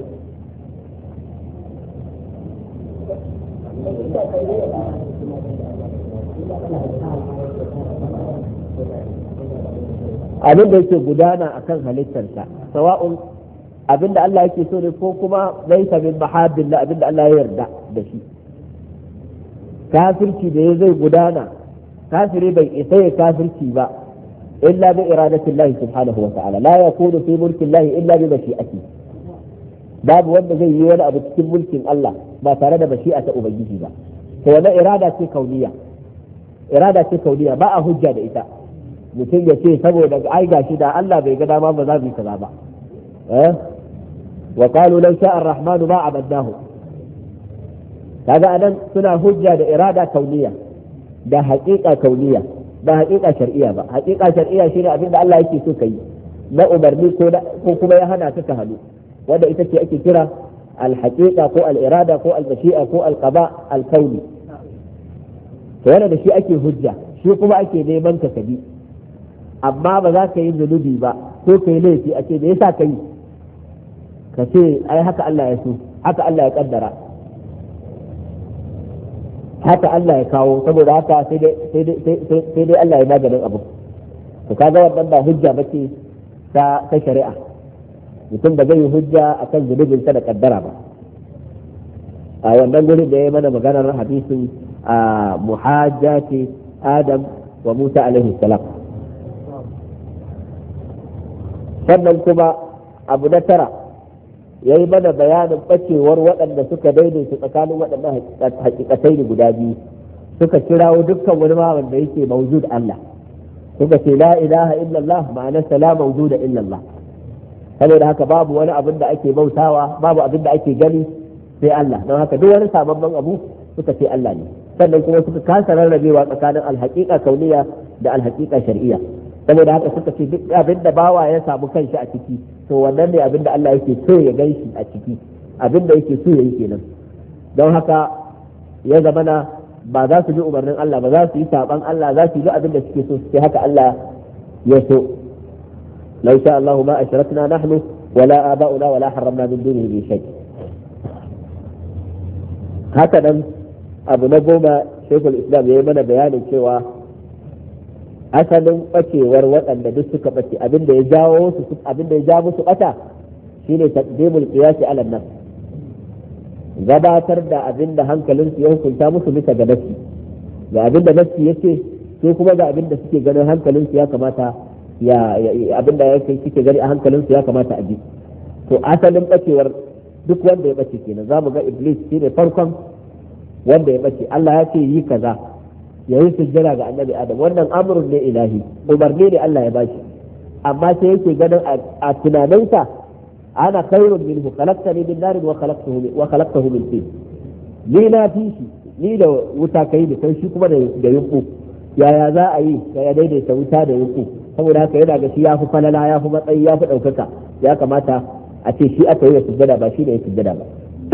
Abin da yake gudana akan halittarsa, sawa'un abin da Allah yake so ne ko kuma laisa min mahabbillah, abin da Allah ya yarda da shi. Kafirci da zai gudana, kafiri bai isa ya kafirci ba illa bi iradatillahi subhanahu wa ta'ala, la yakunu fi mulkillahi illa bi mashi'ati. Babu wanda zai yi wani abu cikin mulkin Allah ba tare da mashi'a ta ubangiji ba, to wannan irada ce kauniya, irada ce kauniya, ba a hujja da ita. Mutum ya ce saboda ai gashi da Allah bai ga dama ba za mu yi kaza ba, wa qalu law sha'a ar-rahman ma abadnahu. Kaga anan suna hujja da irada kauniya da haqiqa kauniya, ba haqiqa shar'iyya ba. Haqiqa shar'iyya shine abin da Allah yake so kai na umarni ko kuma ya hana ka hannu, wanda ita ce ake kira al-haqiqa ko al-irada ko al-mashi'a ko al-qada al-kauni. To wannan da shi ake hujja, shi kuma ake neman ka kabi, amma ba za ka yi zunubi ba ko ka yi laifi a ce da yasa ka yi, ka ce ai haka Allah ya so, haka Allah ya kaddara, haka Allah ya kawo, saboda haka sai dai Allah ya maganin abu. To kaga wannan ba hujja bace ta shari'a. mutum ba zai yi hujja akan zunubinsa da kaddara ba. a wannan gurin da ya mana maganar hadisin a muhajjati Adam wa Musa alaihi salam. sannan kuma abu na tara ya yi mana bayanin ɓacewar waɗanda suka daidaita tsakanin waɗannan hakikatai guda biyu, suka kirawo dukkan wani ma wanda yake mawjud Allah, suka ce la ilaha illallah ma'anarsa la mawjuda illallah. saboda haka babu wani abin da ake bautawa, babu abin da ake gani sai Allah, don haka duk wani sababban abu suka ce Allah ne. sannan kuma suka kasa rarrabewa tsakanin alhaqiqa kauniya da alhaqiqa shar'iyya. saboda haka suka ce duk abin da bawa ya samu kanshi a ciki to wannan ne abin da Allah yake so ya ganshi a ciki, abin da yake so ya yi kenan. don haka ya zamana ba za su bi umarnin Allah ba, za su yi saban Allah, za su yi abin da suke so, sai haka Allah ya so. law sha Allahu ma ashrakna nahnu wala aba'una wala harramna min dunihi min shay. haka nan abu na goma, Shaykhul Islam ya yi mana bayanin cewa asalin bacewar waɗanda duk suka bace abinda ya jawo su, abinda ya ja musu bata shine taqdimul qiyas ala nafs, gabatar da abinda hankalinsu ya hukunta musu bisa ga nafsi, ga abinda nafsi yace sai kuma ga abinda suke ganin hankalinsu ya kamata abinda yake suke gani a hankalinsu ya kamata a ji. to asalin bacewar duk wanda ya bace kenan. zamu ga Iblis shine farkon wanda ya bace. Allah ya ce yi kaza, ya yi sujjada ga annabi Adam, wannan amrun ne ilahi, umarni ne Allah ya bashi, amma sai yake ganin a tunaninsa ana khairun minhu khalaqtani min narin wa khalaqtahu min tin, ni na fi shi, ni da wuta kai da kai shi kuma da yunku, yaya za a yi ya daidaita wuta da yunku? saboda haka yana ga shi ya fi falala, ya fi matsayi, ya fi ɗaukaka, ya kamata a ce shi aka yi wa sujjada ba shi da ya sujjada ba.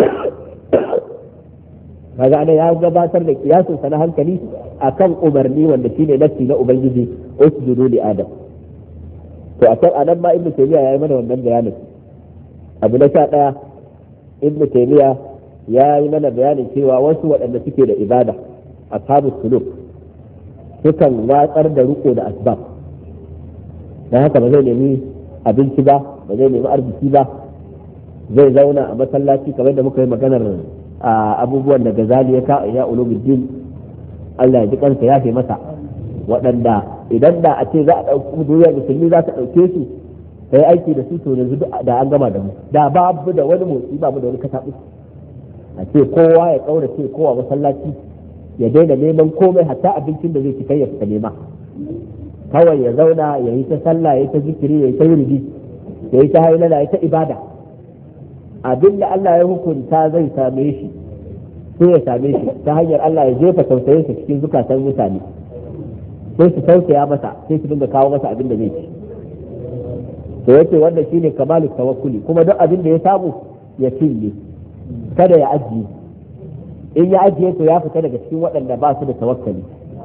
kaga ana ya gabatar da kiyasin sa na hankali akan umarni wanda shine nafsi na ubangiji, usjudu li adam. to a nan ma Ibn Taymiyyah yayi mana wannan bayanin. abu na 11, Ibn Taymiyyah ya yi mana bayanin cewa wasu waɗanda suke da ibada, ashabus suluk, sukan watsar da riko da asbab. dan haka ba zai nemi abinci ba, ba zai nemi arziki ba, zai zauna a masallaci kamar da muka yi maganar abubuwan da Gazali ya ka ya ulumuddin, Allah ya ji kansa ya fi masa, waɗanda idan da a ce za a ɗauki duniyar musulmi za ta ɗauke su ta yi aiki da su, to yanzu da an gama da mu, da babu da wani motsi, babu da wani kataɓu. a ce kowa ya ƙaurace kowa masallaci, ya daina neman komai, hatta abincin da zai ci kai ya fita nema, kawai ya zauna ya yi ta sallah, ya yi ta zikiri, ya yi ta wuridi, ya yi ta hailala, ya yi ta ibada. abin da Allah ya hukunta zai same shi sai ya same shi ta hanyar Allah ya jefa tausayinsa cikin zukatan mutane, sai su tausaya masa, sai su dinga kawo masa abin da zai ci. to yace wannan shine kamalu tawakkuli, kuma duk abin da ya samu ya cinye, kada ya ajiye. in ya ajiye to ya fita daga cikin waɗanda ba su da tawakkali,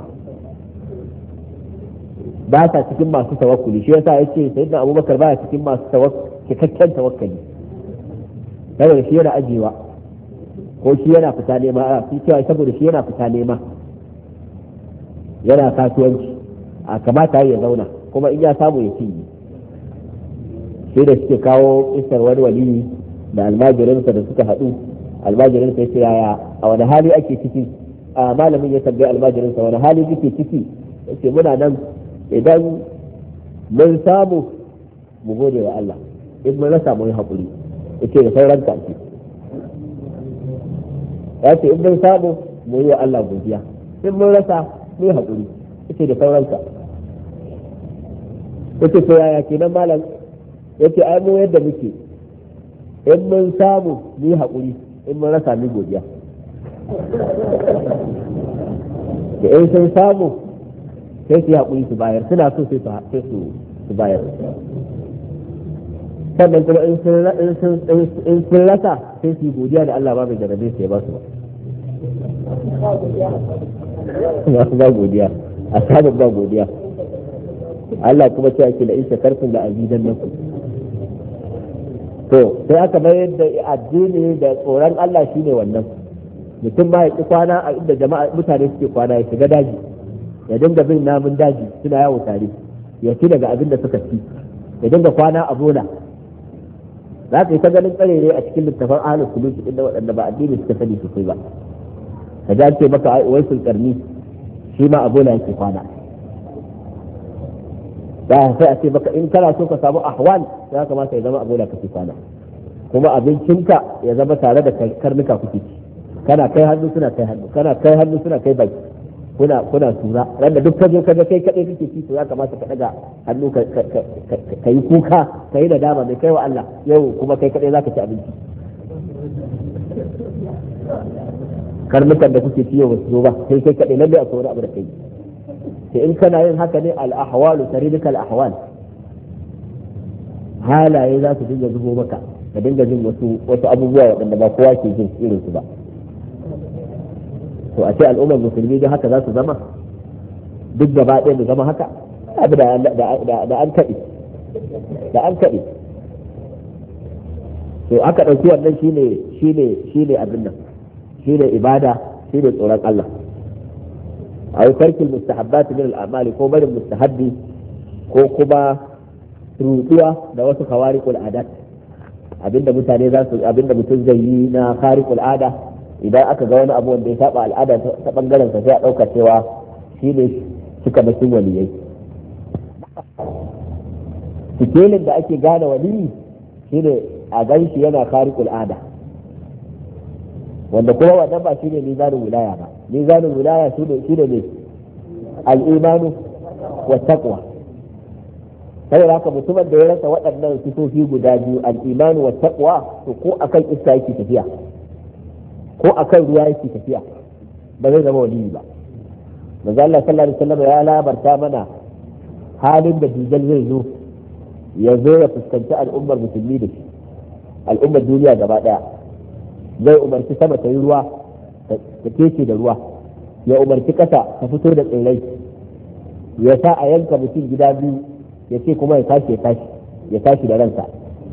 ba sa cikin masu tawakkuli. shi yasa yace sayyidina Abubakar baya cikin masu cikakken tawakkali, saboda shi yana ajiyewa, ko shi yana fita nema, saboda shi yana fita nema, yana kasuwanci, a kamata ya zauna, kuma in ya samu ya cinye. sai da suke kawo isar wani waliyi da almajirinsa da suka haɗu, almajirinsa ya ce yaya a wani hali ake ciki, a malamin ya tambayi almajirinsa wani hali kike ciki, ya ce muna nan, idan mun samu mu gode wa Allah, in mun rasa mu yi haƙuri, ya ce da sauran kaki. ya ce in mun samu mu yi wa Allah godiya, in mun rasa mu yi haƙuri, ya ce da sauran ka. ya ce to yaya kenan malam? ya ce ai mu yadda muke, in mun samu mu yi haƙuri, in mun rasa mu godiya. da in sun samu sai su yi haƙuri su bayar, suna so sai su bayar. sannan kuma in sun rasa sai su yi godiya da Allah ba mai jarabe su ya ba su ba godiya, a samun ba godiya. Allah kuma ce ake da in shakartun da azidan nan ku. to sai aka bayar da addini da tsoron Allah shine wannan. mutum ma ya ki kwana a inda jama'a mutane suke kwana, ya shiga daji, ya dinga bin namun daji suna yawo tare, ya ci daga abin da suka ci, ya dinga kwana a bola, za ka yi ta ganin tsare ne a cikin littafin ahlus suluki inda waɗanda ba addini suka sani sosai ba ka ji ce maka waisul karni shi ma a bola yake kwana da sai a ce maka in kana so ka samu ahwal ya kamata ya zama a bola kake kwana kuma abincinka ya zama tare da karnuka kuke ci kana kai hannu suna kai hannu kana kai hannu suna kai baki kuna tura randa duk ka zo ka ga kai kadai kake ci to ya kamata ka daga hannu ka yi kuka ka yi nadama mai kai wa Allah yau kuma kai kadai zaka ci abinci karnukan da kuke ci yau ba su zo ba kai kadai lalle akwai wani abu da kai sai in kana yin haka ne al ahwalu taridika al ahwal halaye za su dinga zubo maka ka dinga jin wasu abubuwa waɗanda ba kowa ke jin irin su ba to a ce al'ummar musulmi don haka za su zama duk gaba ɗaya mu zama haka abu da an kaɗe to aka ɗauki wannan shine abin nan shine ibada shine tsoron Allah a tarkil mustahabbat min al'amali ko barin mustahabbi ko kuma rutuwa da wasu khawariqul adat abinda mutum zai yi na khariqul ada idan aka ga wani abu wanda ya saba al'ada ta bangaren sa sai a dauka cewa shi ne suka bakin waliyai sikelin da ake gane waliyi shi ne a gan shi yana khariqul ada wanda kuma wannan ba shi ne mizanin wilaya ba mizanin wilaya shi ne al-imanu wa taqwa sai haka mutumin da ya rasa waɗannan sifofi guda biyu al-imanu wa taqwa to ko akan iska yake tafiya ko akan ruwa yake tafiya ba zai zama waliyi ba manzo Allah sallallahu alaihi wasallam ya labarta mana halin da dujal zai zo ya zo ya fuskanci al'ummar musulmi da shi al'ummar duniya gaba daya zai umarci sama ta yi ruwa ta kece da ruwa ya umarci kasa ta fito da tsirrai ya sa a yanka mutum gida biyu ya ce kuma ya tashi da ransa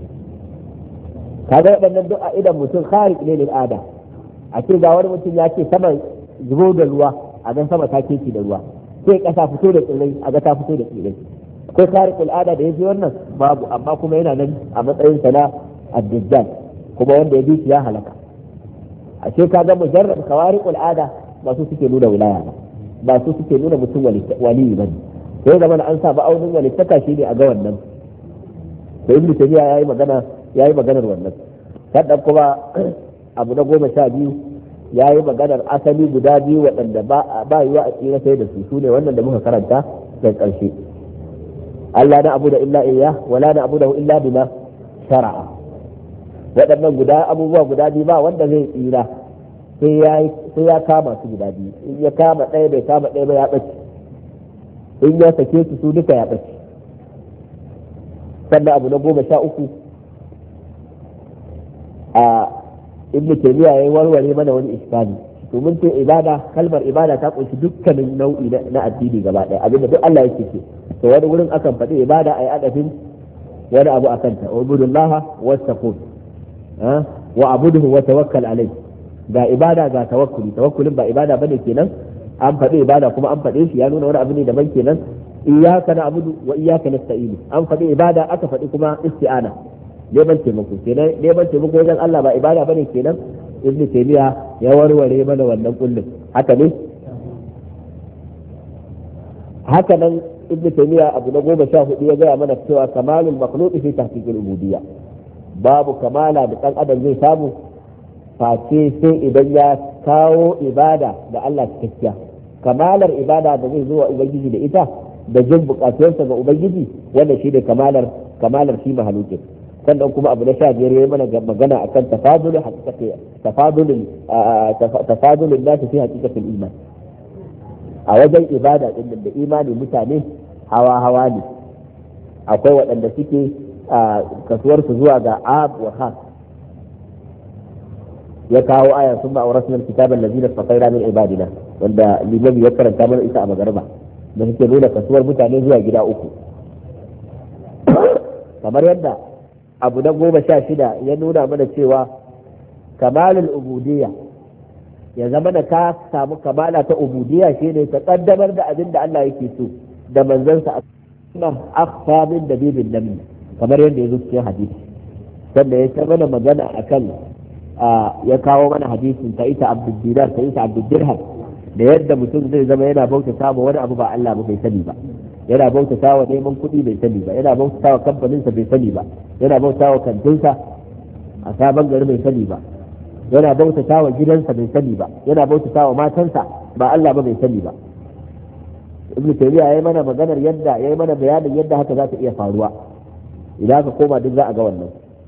kaga waɗannan duk a idan mutum khariq ne lil ada a ce ga wani mutum ya ce sama zubo da ruwa a gan sama ta keci da ruwa sai kasa fito da tsirrai a ga ta fito da tsirrai akwai khariqul ada da yaji wannan babu amma kuma yana nan a matsayin sa na ad-dajjal kuma wanda ya bi ya halaka a ce ka ga mujarrad khawariqul ada ba su suke nuna wilaya ba su suke nuna mutum wali ba sai zaman an sa ba'aunin walittaka shi ne a ga wannan da ibnu tabiya yayi maganar wannan sannan kuma abu na 12 ya yi maganar asali guda biyu waɗanda ba yiwa a tsira sai da su ne wannan da muka karanta da ƙarshe Allah na abu da illa iya wala na abu da illa bima shara'a waɗannan abubuwa guda biyu ba wanda zai tsira sai ya kama su guda biyu in ya kama ɗaya bai kama ɗaya ba ya ɓace in ya sake su duka ya ɓace sannan abu na 13 a ibn taymiya yayi warware mana wani iskali to mun ce ibada kalmar ibada ta kunshi dukkanin nau'i na addini gaba daya abinda duk Allah yake ce to wani wurin akan faɗi ibada ai adafin wani abu akan ta ubudullaha wattaqun wa abuduhu wa tawakkal alai ga ibada ga tawakkulin ba ibada bane kenan an faɗi ibada kuma an faɗe shi ya nuna wani abu ne daban kenan iyyaka na'budu wa iyyaka nasta'in an faɗi ibada aka faɗi kuma isti'ana neman taimako kenan neman taimako wajen Allah ba ibada bane kenan ibnu taymiya ya warware mana wannan kullum haka ne haka nan ibnu taymiya abu na 14 ya gaya mana cewa kamalul makhluq fi tahqiqil ubudiyya babu kamala da dan adam zai samu face sai idan ya kawo ibada da Allah cikakkiya kamalar ibada da zai zo wa ubangiji da ita da jin bukatuwarsa ga ubangiji wanda shi da kamalar shi mahalukin sannan kuma abu na 15 yayi mana magana akan tafadulun nasu fi haqiqatil iman a wajen ibada din da imani mutane hawa ne akwai waɗanda suke kasuwar su zuwa ga ab wa khas ya kawo aya sun ma'aurasna kitaban lazina faqaira min ibadina wanda limabi ya karanta mana ita a magarba da suke nuna kasuwar mutane zuwa gida uku kamar yadda abu na 16 ya nuna mana cewa kamalul ubudiyya ya zama da ka samu kamala ta ubudiyya shine ka kaddamar da abin da Allah yake so da manzansa nan akhfa min dabibin nabi kamar yadda ya zo cikin hadisi sannan ya ta mana magana akan ya kawo mana hadisin ta ita abdul dinar ta ita abdul dirham da yadda mutum zai zama yana bautata wa wani abu ba Allah ba bai sani ba, yana bautata wa neman kuɗi bai sani ba, yana bautata wa kamfaninsa bai sani ba, yana bautata wa kantinsa a sabon gari bai sani ba, yana bautata wa gidansa bai sani ba, yana bautata wa matansa ba Allah ba bai sani ba. Ibn Taymiyyah yayi mana maganar yadda yayi mana bayanin yadda haka za ta iya faruwa idan ka koma duk za a ga wannan,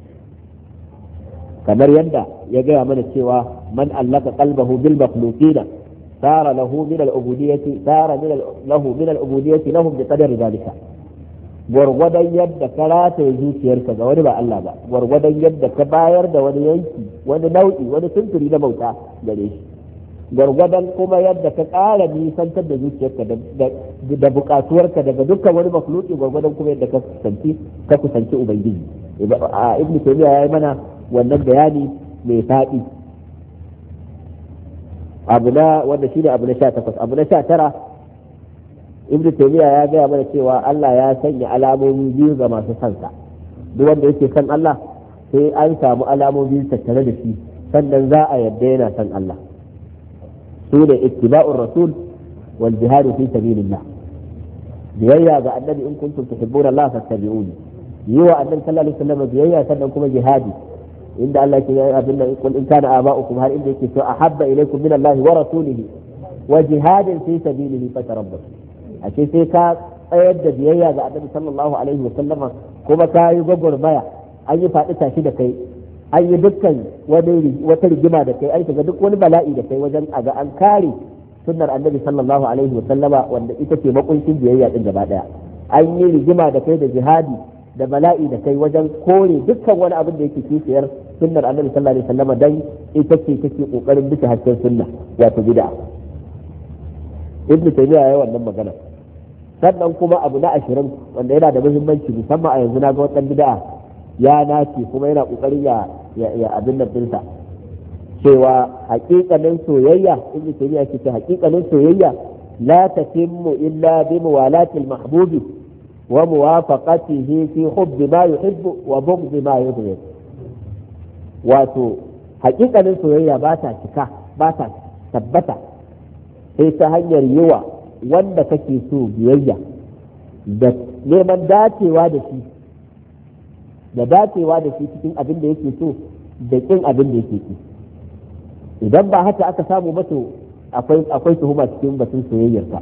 kamar yadda ya gaya mana cewa man allaka qalbahu bil makhluqina sara lahu min al-ubudiyyati lahum bi qadari dhalika. Gwargwadon yadda ka rataye zuciyarka ga wani ba Allah ba, gwargwadon yadda ka bayar da wani yanki, wani nau'i, wani tunturi na bauta gare shi, gwargwadon kuma yadda ka ƙara nisantar da zuciyarka da buƙatuwarka daga dukkan wani makhluki, gwargwadon kuma yadda ka kusanci ubangiji. Ibn Taymiyyah ya yi mana wannan bayani mai faɗi. Wanda shine abu na 18. Abu na 19, Ibn Taymiyyah ya gaya mana cewa Allah ya sanya alamomi biyu ga masu sansa. Duk wanda yake san Allah sai an samu alamomi tattare da shi sannan za a yarda yana san Allah. Su ne ittiba'ur rasul wal jihadu fi sabilillah. Biyayya ga annabi in kuntum tuhibbuna Allah fattabi'uni. Yi wa annabi sallallahu alaihi wasallam biyayya sannan kuma jihadi. Inda Allah ke yi abin da in kana aba'ukum har inda yake so ahabba ilaykum min Allah wa rasulihi wa jihadin fi sabilihi fatarabbasu. Ake sai ka tsayar da biyayya ga annabi sallallahu alaihi wasallam kuma ka yi gwagwarmaya, an yi faɗi tashi da kai, an yi dukkan wata rigima da kai, an shiga duk wani bala'i da kai wajen a ga an kare sunnar annabi sallallahu alaihi wasallama wanda ita ce makunshin biyayya din gaba daya. An yi rigima da kai da jihadi da bala'i da kai wajen kore dukkan wani abin da yake kishiyar sunnar annabi sallallahu alaihi wasallama dan ita ce take kokarin bisa hasken sunna wato bid'a. Ibn Taymiyyah ya wannan magana. Sannan kuma abu na 20 wanda yana da muhimmanci musamman a yanzu na ga wannan bid'a ya nace kuma yana kokarin ya abin nan dinsa cewa haƙiƙanin soyayya, Ibn Taymiyyah ce haƙiƙanin soyayya la tatimmu illa bi muwalati al-mahbubi wa muwafaqatihi fi hubbi ma yuhibbu wa bughdi ma yubghid. Wato haƙiƙanin soyayya ba ta cika, ba ta tabbata sai ta hanyar yiwa wanda kake so biyayya da neman dacewa da shi cikin abin da yake so da kin abin da yake ki. Idan ba haka aka samu ba to akwai tuhuma cikin batun soyayyarsa,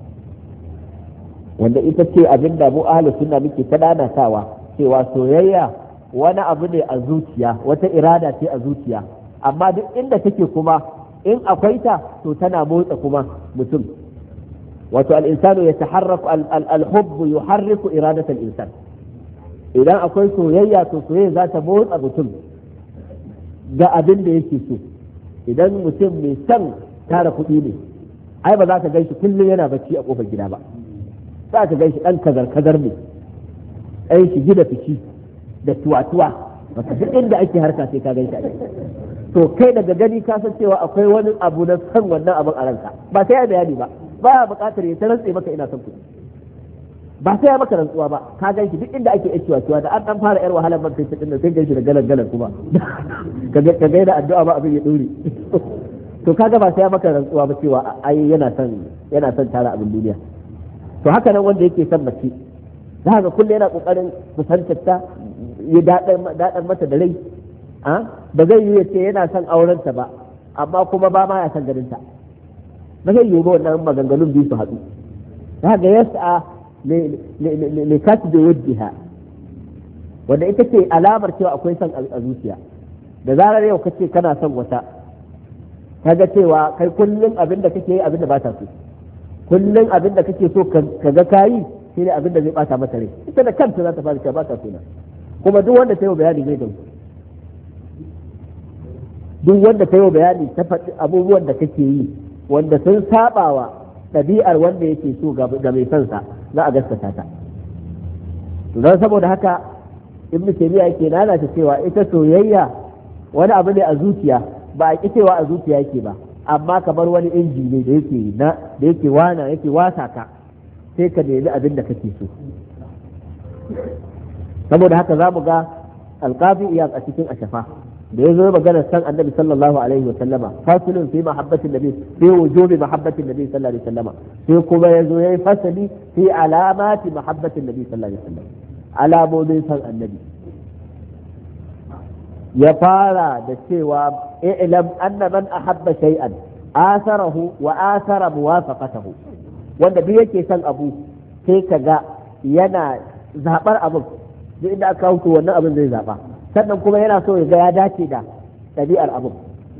wanda ita ce abin da mu ahlus sunna muke tadanatawa cewa soyayya wani abu ne a zuciya, wata irada ce a zuciya, amma duk inda take kuma in akwai ta to tana motsa kuma mutum. Wato al-insanu yataharraku al-hubb yuharriku iradat al-insan. Idan akwai soyayya to soyayya za ta motsa mutum ga abin da yake so. Idan mutum mai son tara kuɗi ne, ai ba za ka gan shi kullum yana bacci a kofar gida ba, za ka gan shi ɗan kazar-kazar ne, ɗan shi gida fici da tuwa-tuwa, wata duk inda ake harka sai ka gan shi a ciki. To kai daga gani ka san cewa akwai wani abu na san wannan abin a ranka, ba sai ya bayani ba, ba ya buƙatar ya ta rantse maka ina son kuɗi, ba sai ya maka rantsuwa ba, ka gan shi duk inda ake ciwa-ciwa da an ɗan fara yar wahalar man kai cikin nan sai gan shi da galan-galan kuma ka ga da addu'a ba abin ya ɗore. To kaga ba sai ya maka rantsuwa ba cewa ai yana son tara abin duniya. To haka nan wanda yake son mace, za ka kullum yana kokarin kusantar ta, ya daɗar mata da rai, ba zai yi ya ce yana son aurenta ba amma kuma ba ma ya son ganinta, ba zai yi ba wannan maganganun biyu su haɗu. Za ga yasa le kati da yadda wanda ita ce alamar cewa akwai son a zuciya. Da zarar yau kace kana son wata, kaga cewa kai kullum abin da kake yi abin da ba ta so, kullum abin da kake so ka ga kayi shi ne abin da zai bata mata rai, ita da kanta za ta fara cewa ba ta so na. Kuma duk wanda ta yi bayani zai gamsu, duk wanda ta yi bayani ta faɗi abubuwan da kake yi wanda sun sabawa ɗabi'ar wanda yake so ga mai son sa, za a gaskata ta. Don saboda haka Ibn Taymiyyah yake lalata cewa ita soyayya wani abu ne a zuciya, ba a cewa a zuciya yake ba, amma kamar wani inji ne da yake wasa ka sai ka nemi abin da kake so. Saboda haka za mu ga alqabi iyad a cikin ashafa da yazo magana san annabi sallallahu alaihi wa sallama fasilun fi mahabbatin nabi fi wujubi mahabbatin nabi sallallahu alaihi wa sallama sai kuma yazo yayi fasali fi alamati mahabbatin nabi sallallahu alaihi wa sallam alamomin san annabi ya fara da cewa i'lam anna man ahabba shay'an asarahu wa asara muwafaqatahu wanda duk yake son abu sai kaga yana zabar abin duk inda aka hutu wannan abin zai zaba sannan kuma yana so ya ga ya dace da ɗabi'ar abin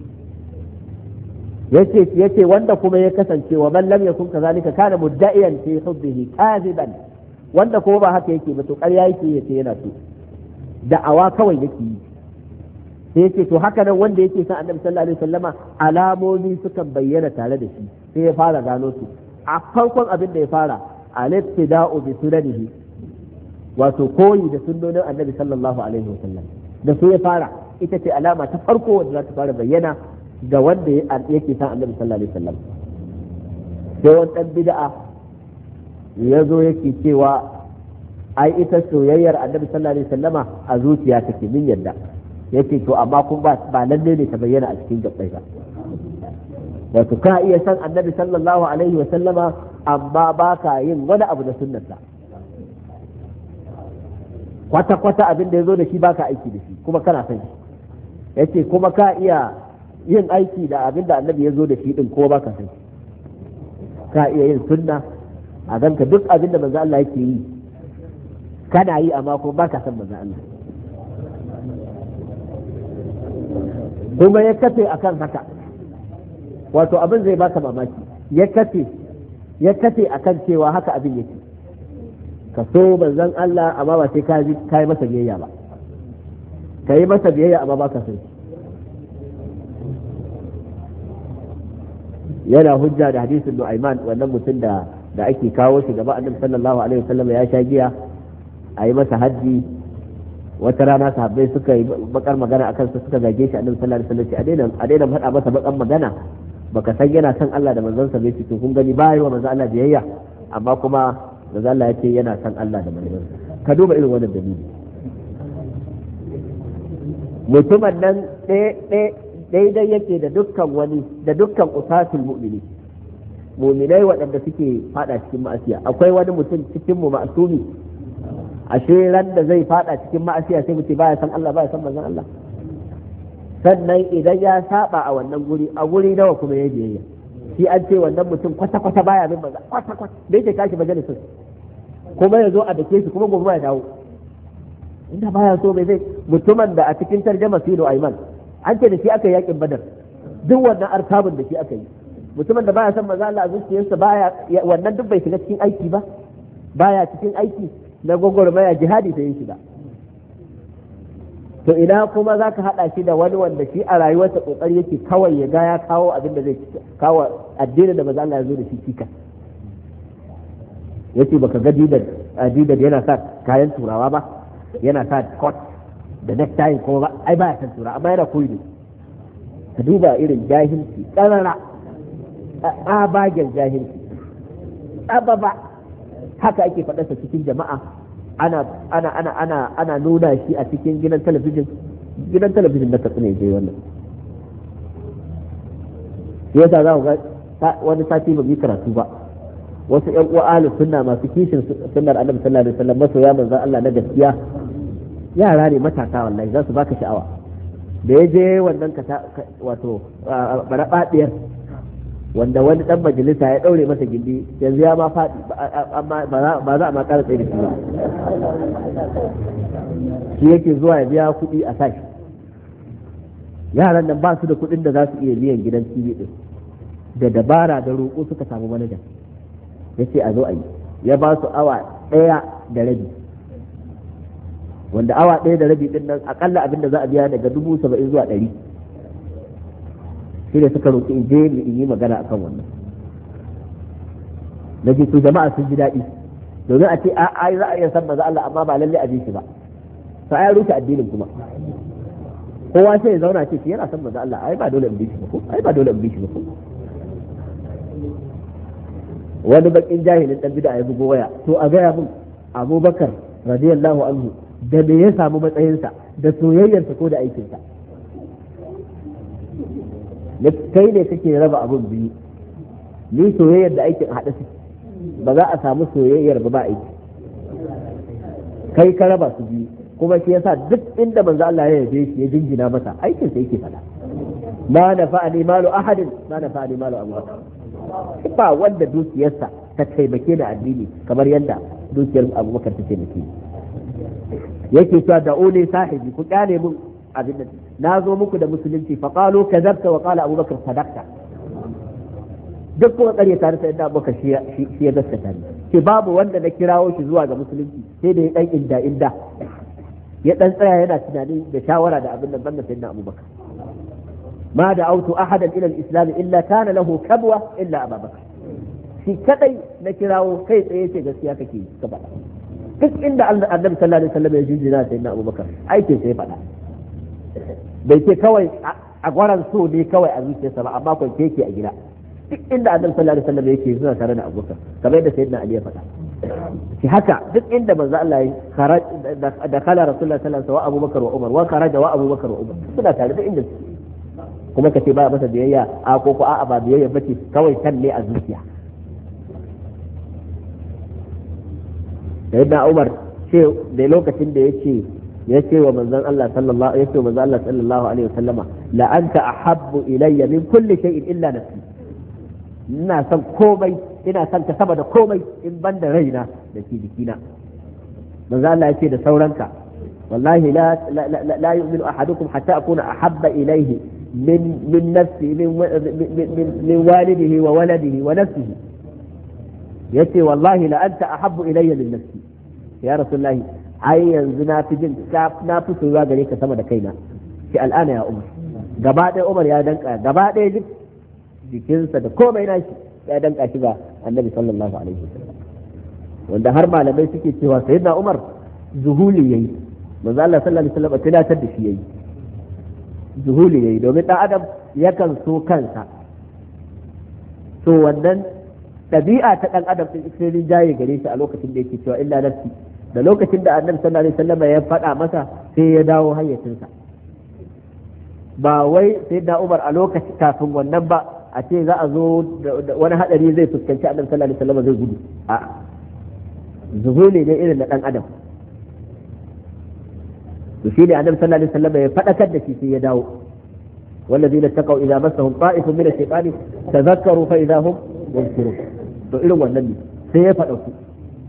yace wanda kuma ya kasance wa man lam yakun kazalika kana mudda'iyan fi hubbihi kaziban wanda kuma ba haka yake ba to ƙarya yake yace yana so da'awa kawai yake yi sai yace to haka nan wanda yake son annabi sallallahu alaihi wasallama alamomi sukan bayyana tare da shi sai ya fara gano su a farkon abin da ya fara al-ibtida'u bi sunanihi wato koyi da sunnonin annabi sallallahu alaihi wasallam da su ya fara ita ce alama ta farko wanda za ta fara bayyana ga wanda yake son annabi sallallahu alaihi wasallam sai wani dan bid'a ya zo yake cewa ai ita soyayyar annabi sallallahu alaihi wasallama a zuciya take min yadda yake to amma kun ba lalle ne ta bayyana a cikin gabbai ba wato ka iya san annabi sallallahu alaihi wasallama amma ba ka yin wani abu da sunnarsa kwata-kwata abin da ya zo da shi baka aiki da shi kuma kana son shi yace kuma ka iya yin aiki da abin da annabi ya zo da shi din ko baka son shi ka iya yin sunna a ganka duk abin da manzo Allah yake yi kana yi amma kuma baka son manzo Allah kuma ya kafe akan haka wato abin zai baka mamaki ya kafe akan cewa haka abin yake ka so manzon Allah amma ba sai ka yi masa biyayya ba ka yi masa biyayya amma ba ka so yana hujja da hadisin Nu'ayman wannan mutum da ake kawo shi gaba annabi sallallahu alaihi wasallam ya sha giya a yi masa haji wata rana sahabbai suka yi bakar magana akan su suka zage shi annabi sallallahu alaihi wasallam a daina faɗa masa bakar magana baka san yana san Allah da manzon sa bai ce kun gani ba yi wa manzon Allah biyayya amma kuma manzo Allah ya ce yana san Allah da manzon ka duba irin wannan dalili mutumin nan daidai yake da dukkan usatul mu'minai waɗanda suke fada cikin ma'asiya akwai wani mutum cikin mu ma'sumi ashe ran da zai fada cikin ma'asiya sai mutum baya san Allah baya san manzon Allah sannan idan ya saba a wannan guri a guri nawa kuma ya biyayya shi an ce wannan mutum kwata-kwata baya bin manzon kwata-kwata da yake kashi majalisin kuma ya zo a dake shi kuma gobe ya dawo inda baya so bai zai mutumin da a cikin tarjama silo aiman an ce da shi aka yi yakin badar duk wannan artabin da shi aka yi mutumin da baya son manzo Allah a zuciyarsa baya wannan duk bai shiga cikin aiki ba baya cikin aiki na gwagwarmaya jihadi sai ya shiga to ina kuma zaka hada shi da wani wanda shi a rayuwarsa kokari yake kawai ya ga ya kawo abin da zai kawo addinin da manzo Allah ya zo da shi cika yace baka ga didan yana sa kayan turawa ba yana sa coat da necktie kuma ba ai baya san turawa amma yana koyi ka duba irin jahilci karara bagen jahilci ababa haka ake faɗarsa cikin jama'a ana nuna shi a cikin gidan talabijin na katsina je wannan yasa za ku ga wani sati ba mu karatu ba wasu ƴan uwa ahlus sunna masu kishin sunnar annabi sallallahu alaihi wasallam masoya manzon Allah na gaskiya yara ne matasa wallahi za su baka sha'awa da ya je wannan wato barabadiyar wanda wani dan majalisa ya daure masa gindi yanzu ya ma faɗi amma ba za a ma ƙara tsaye da shi ba shi yake zuwa ya biya kuɗi a sashi yaran nan ba su da kuɗin da za su iya biyan gidan TV din da dabara da roƙo suka samu manaja ya ce a zo a yi ya ba su awa 1 da rabi wanda awa 1 da rabi din nan akalla abin da za a biya daga 70,000 zuwa 100 shi ne suka roƙi in je in yi magana akan wannan na to jama'a sun ji daɗi domin a ce ai za a iya san maza Allah amma ba lalle a ji shi ba to ai rufe addinin kuma kowa sai ya zauna ce yana san maza Allah ai ba dole in bi shi ba ko ai ba dole in bi shi ba ko wani bakin jahilin dan bid'a ya bugo waya to a gaya mun Abubakar radiyallahu anhu da me ya samu matsayinsa da soyayyarsa ko da aikinsa. Kai ne kake raba abun biyu, ni soyayyar da aikin haɗa su, ba za a samu soyayyar ba aiki. Kai ka raba su biyu, kuma shi yasa duk inda manzo Allah ya yabe shi ya jinjina masa aikinsa yake faɗa. ma nafa'ani malu ahadin ma nafa'ani malu Abu Bakar. Ba wanda dukiyarsa ta taimake da addini kamar yadda dukiyar Abu Bakar ta taimake. Yake cewa da ule sahibi ku kyale mun abin da na zo muku da musulunci fa qalu kadhabta wa qala Abu Bakar sadaqta. Duk kuma ƙarya tare da yadda Abu Bakar shi ya gaskata ni. Ke babu wanda na kirawo shi zuwa ga musulunci sai da ya dan inda ya dan tsaya yana tunani da shawara da abin nan banda sayyidina Abu Bakar. ما دعوت أحدا إلى الإسلام إلا كان له كبوة إلا أبا بكر. في كدي نكراو كيف يجي gaskiya kake gaba duk inda Annabi sallallahu alaihi wasallam ya jinjina sai na Abu Bakar aikin sai fada bai ce kawai a gwaran so ne kawai a zuciyarsa ba amma kwanke yake a gida duk inda Annabi sallallahu alaihi wasallam yake zuwa tare da Abu Bakar kamar yadda sayyidina Ali ya fada shi haka duk inda manzo Allah ya kharaj da kala Rasulullah sallallahu alaihi wasallam wa Abu Bakar wa Umar wa kharaja wa Abu Bakar wa Umar suna tare da inda kuma ka ce ba masa biyayya a ko a'a ba biyayya bace kawai kan ne a zuciya. Sayyidina Umar ce da lokacin da yace wa manzon Allah sallallahu alaihi wasallama la anta ahabbu ilayya min kulli shay'in illa nafsi. Ina son komai, ina son ka sama da komai in ban da raina da ke jikina. Manzon Allah yace da sauranka wallahi la yu'minu ahadukum hatta akuna ahabba ilayhi من نفسه من والده وولده ونفسه yace wallahi la anta ahabbu ilayya min nafsi ya rasulullah ai yanzu na fi jin na fi soyuwa gare ka sama da kaina ki al'ana ya umar gaba ɗaya umar ya danka gaba ɗaya jikinsa da komai nashi ya danka shi ga annabi sallallahu alaihi wasallam wanda har malamai suke cewa sayyidina umar zuhuli yayi manzo Allah sallallahu alaihi wasallam tunatar da shi yayi zuhuli yayi domin dan adam yakan so kansa so wannan ɗabi'a ta dan adam din sai jaye gare shi a lokacin da yake cewa illa nafsi da lokacin da annabi sallallahu alaihi wasallam ya faɗa masa sai ya dawo hayyacinsa ba wai sai da Umar a lokacin kafin wannan ba a ce za a zo wani hadari zai fuskanci annabi sallallahu alaihi wasallam zai gudu a zuhuli ne irin na dan adam to shi ne annabi sallallahu alaihi wasallam ya fadakar da shi sai ya dawo والذين اتقوا إذا مسهم طائف من الشيطان تذكروا فإذا هم يبصرون to irin wannan ne sai ya faɗa su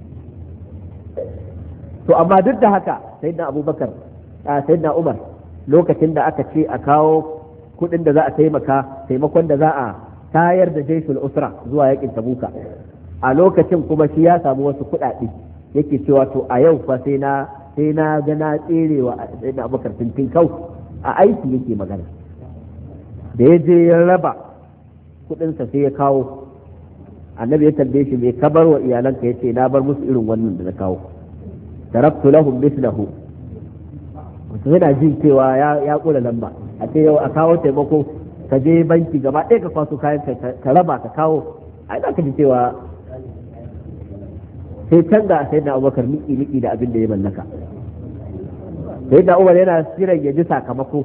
to amma duk da haka sayyidina Abubakar sayyidina Umar lokacin da aka ce a kawo kuɗin da za a taimakon da za a tayar da jaishul usra zuwa yakin Tabuka a lokacin kuma shi ya samu wasu kuɗaɗe yake cewa to a yau fa sai na ga na tserewa sayyidina Abubakar tintin kau a aiki yake magana da ya je ya raba kudinsa sai ya kawo annabi ya tambaye shi me ka bar wa iyalanka yace na bar musu irin wannan da na kawo taraktu lahum mithlahu wato yana jin cewa ya kula lamba a ce yau a kawo taimako ka je banki gaba ɗaya ka kwaso kayan ka raba ka kawo ai za ka ji cewa sai canza sai da Abubakar miki da abin da ya mallaka sai da Umar yana siran ya ji sakamako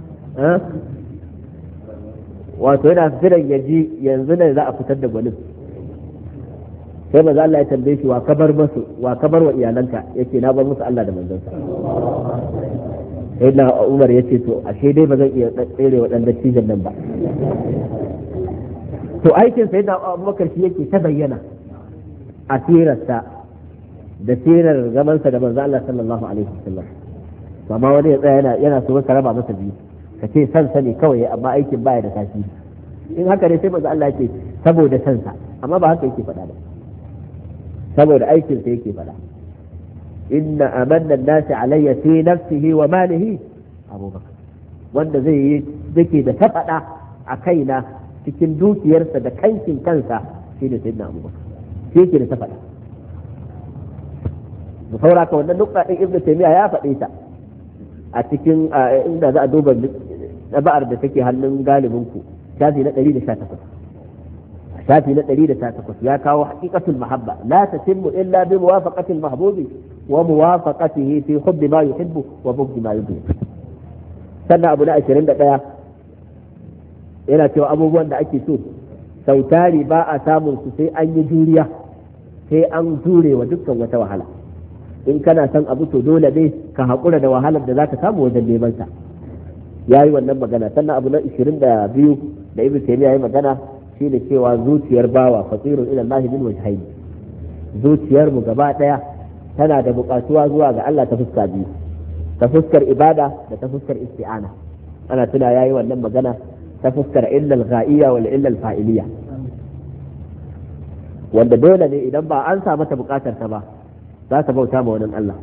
wato yana siran ya ji yanzu ne za a fitar da gwanin sai maza Allah ya tambaye shi wa kabar wa iyalanka yace na bar musu Allah da manzonsa sai da Umar yace to ashe dai ba zan iya tsere waɗanda cijan nan ba to aikin sai da Abubakar shi yake ta bayyana a sirarsa da sirar zamansa da manzo Allah sallallahu alaihi wasallam amma wani ya tsaya yana so ka raba masa biyu ka ce san sani kawai amma aikin baya da tasiri in haka ne sai manzo Allah yake saboda sansa amma ba haka yake faɗa ba saboda aikin sa yake faɗa inna amanna an-nasi alayya fi nafsihi wa malihi Abubakar wanda zai yi dake da ta faɗa a kaina cikin dukiyarsa da kankin kansa shi da sayyidina Abubakar shi yake da ta faɗa da sauraka wannan nukta din Ibn Taymiyyah ya faɗe ta a cikin inda za a duba ɗaba'ar da take hannun galibin ku shafi na 118 shafi na 118 ya kawo haqiqatul mahabba la tatimmu illa bi muwafaqatil mahbubi wa muwafaqatihi fi hubbi ma yuhibbu wa bughdi ma yubghid. Sannan abu na 21 yana cewa abubuwan da ake so sautari ba a samun su sai an yi juriya, sai an jure wa dukkan wata wahala. In kana son abu to dole ne ka haƙura da wahalar da zaka samu wajen neman sa. Yayi wannan magana. Sannan abu na 22 da Ibn Taymiyyah yayi magana shine cewa zuciyar bawa fatirun ila Allah bil wajhayn. Zuciyar mu gaba daya tana da buƙatuwa zuwa ga Allah ta fuska biyu, ta fuskar ibada da ta fuskar isti'ana. Ana tuna yayi wannan magana ta fuskar illal ghaiya wal illal fa'iliya, wanda dole ne idan ba an sa mata buƙatar ta ba za ta bauta ma wani Allah.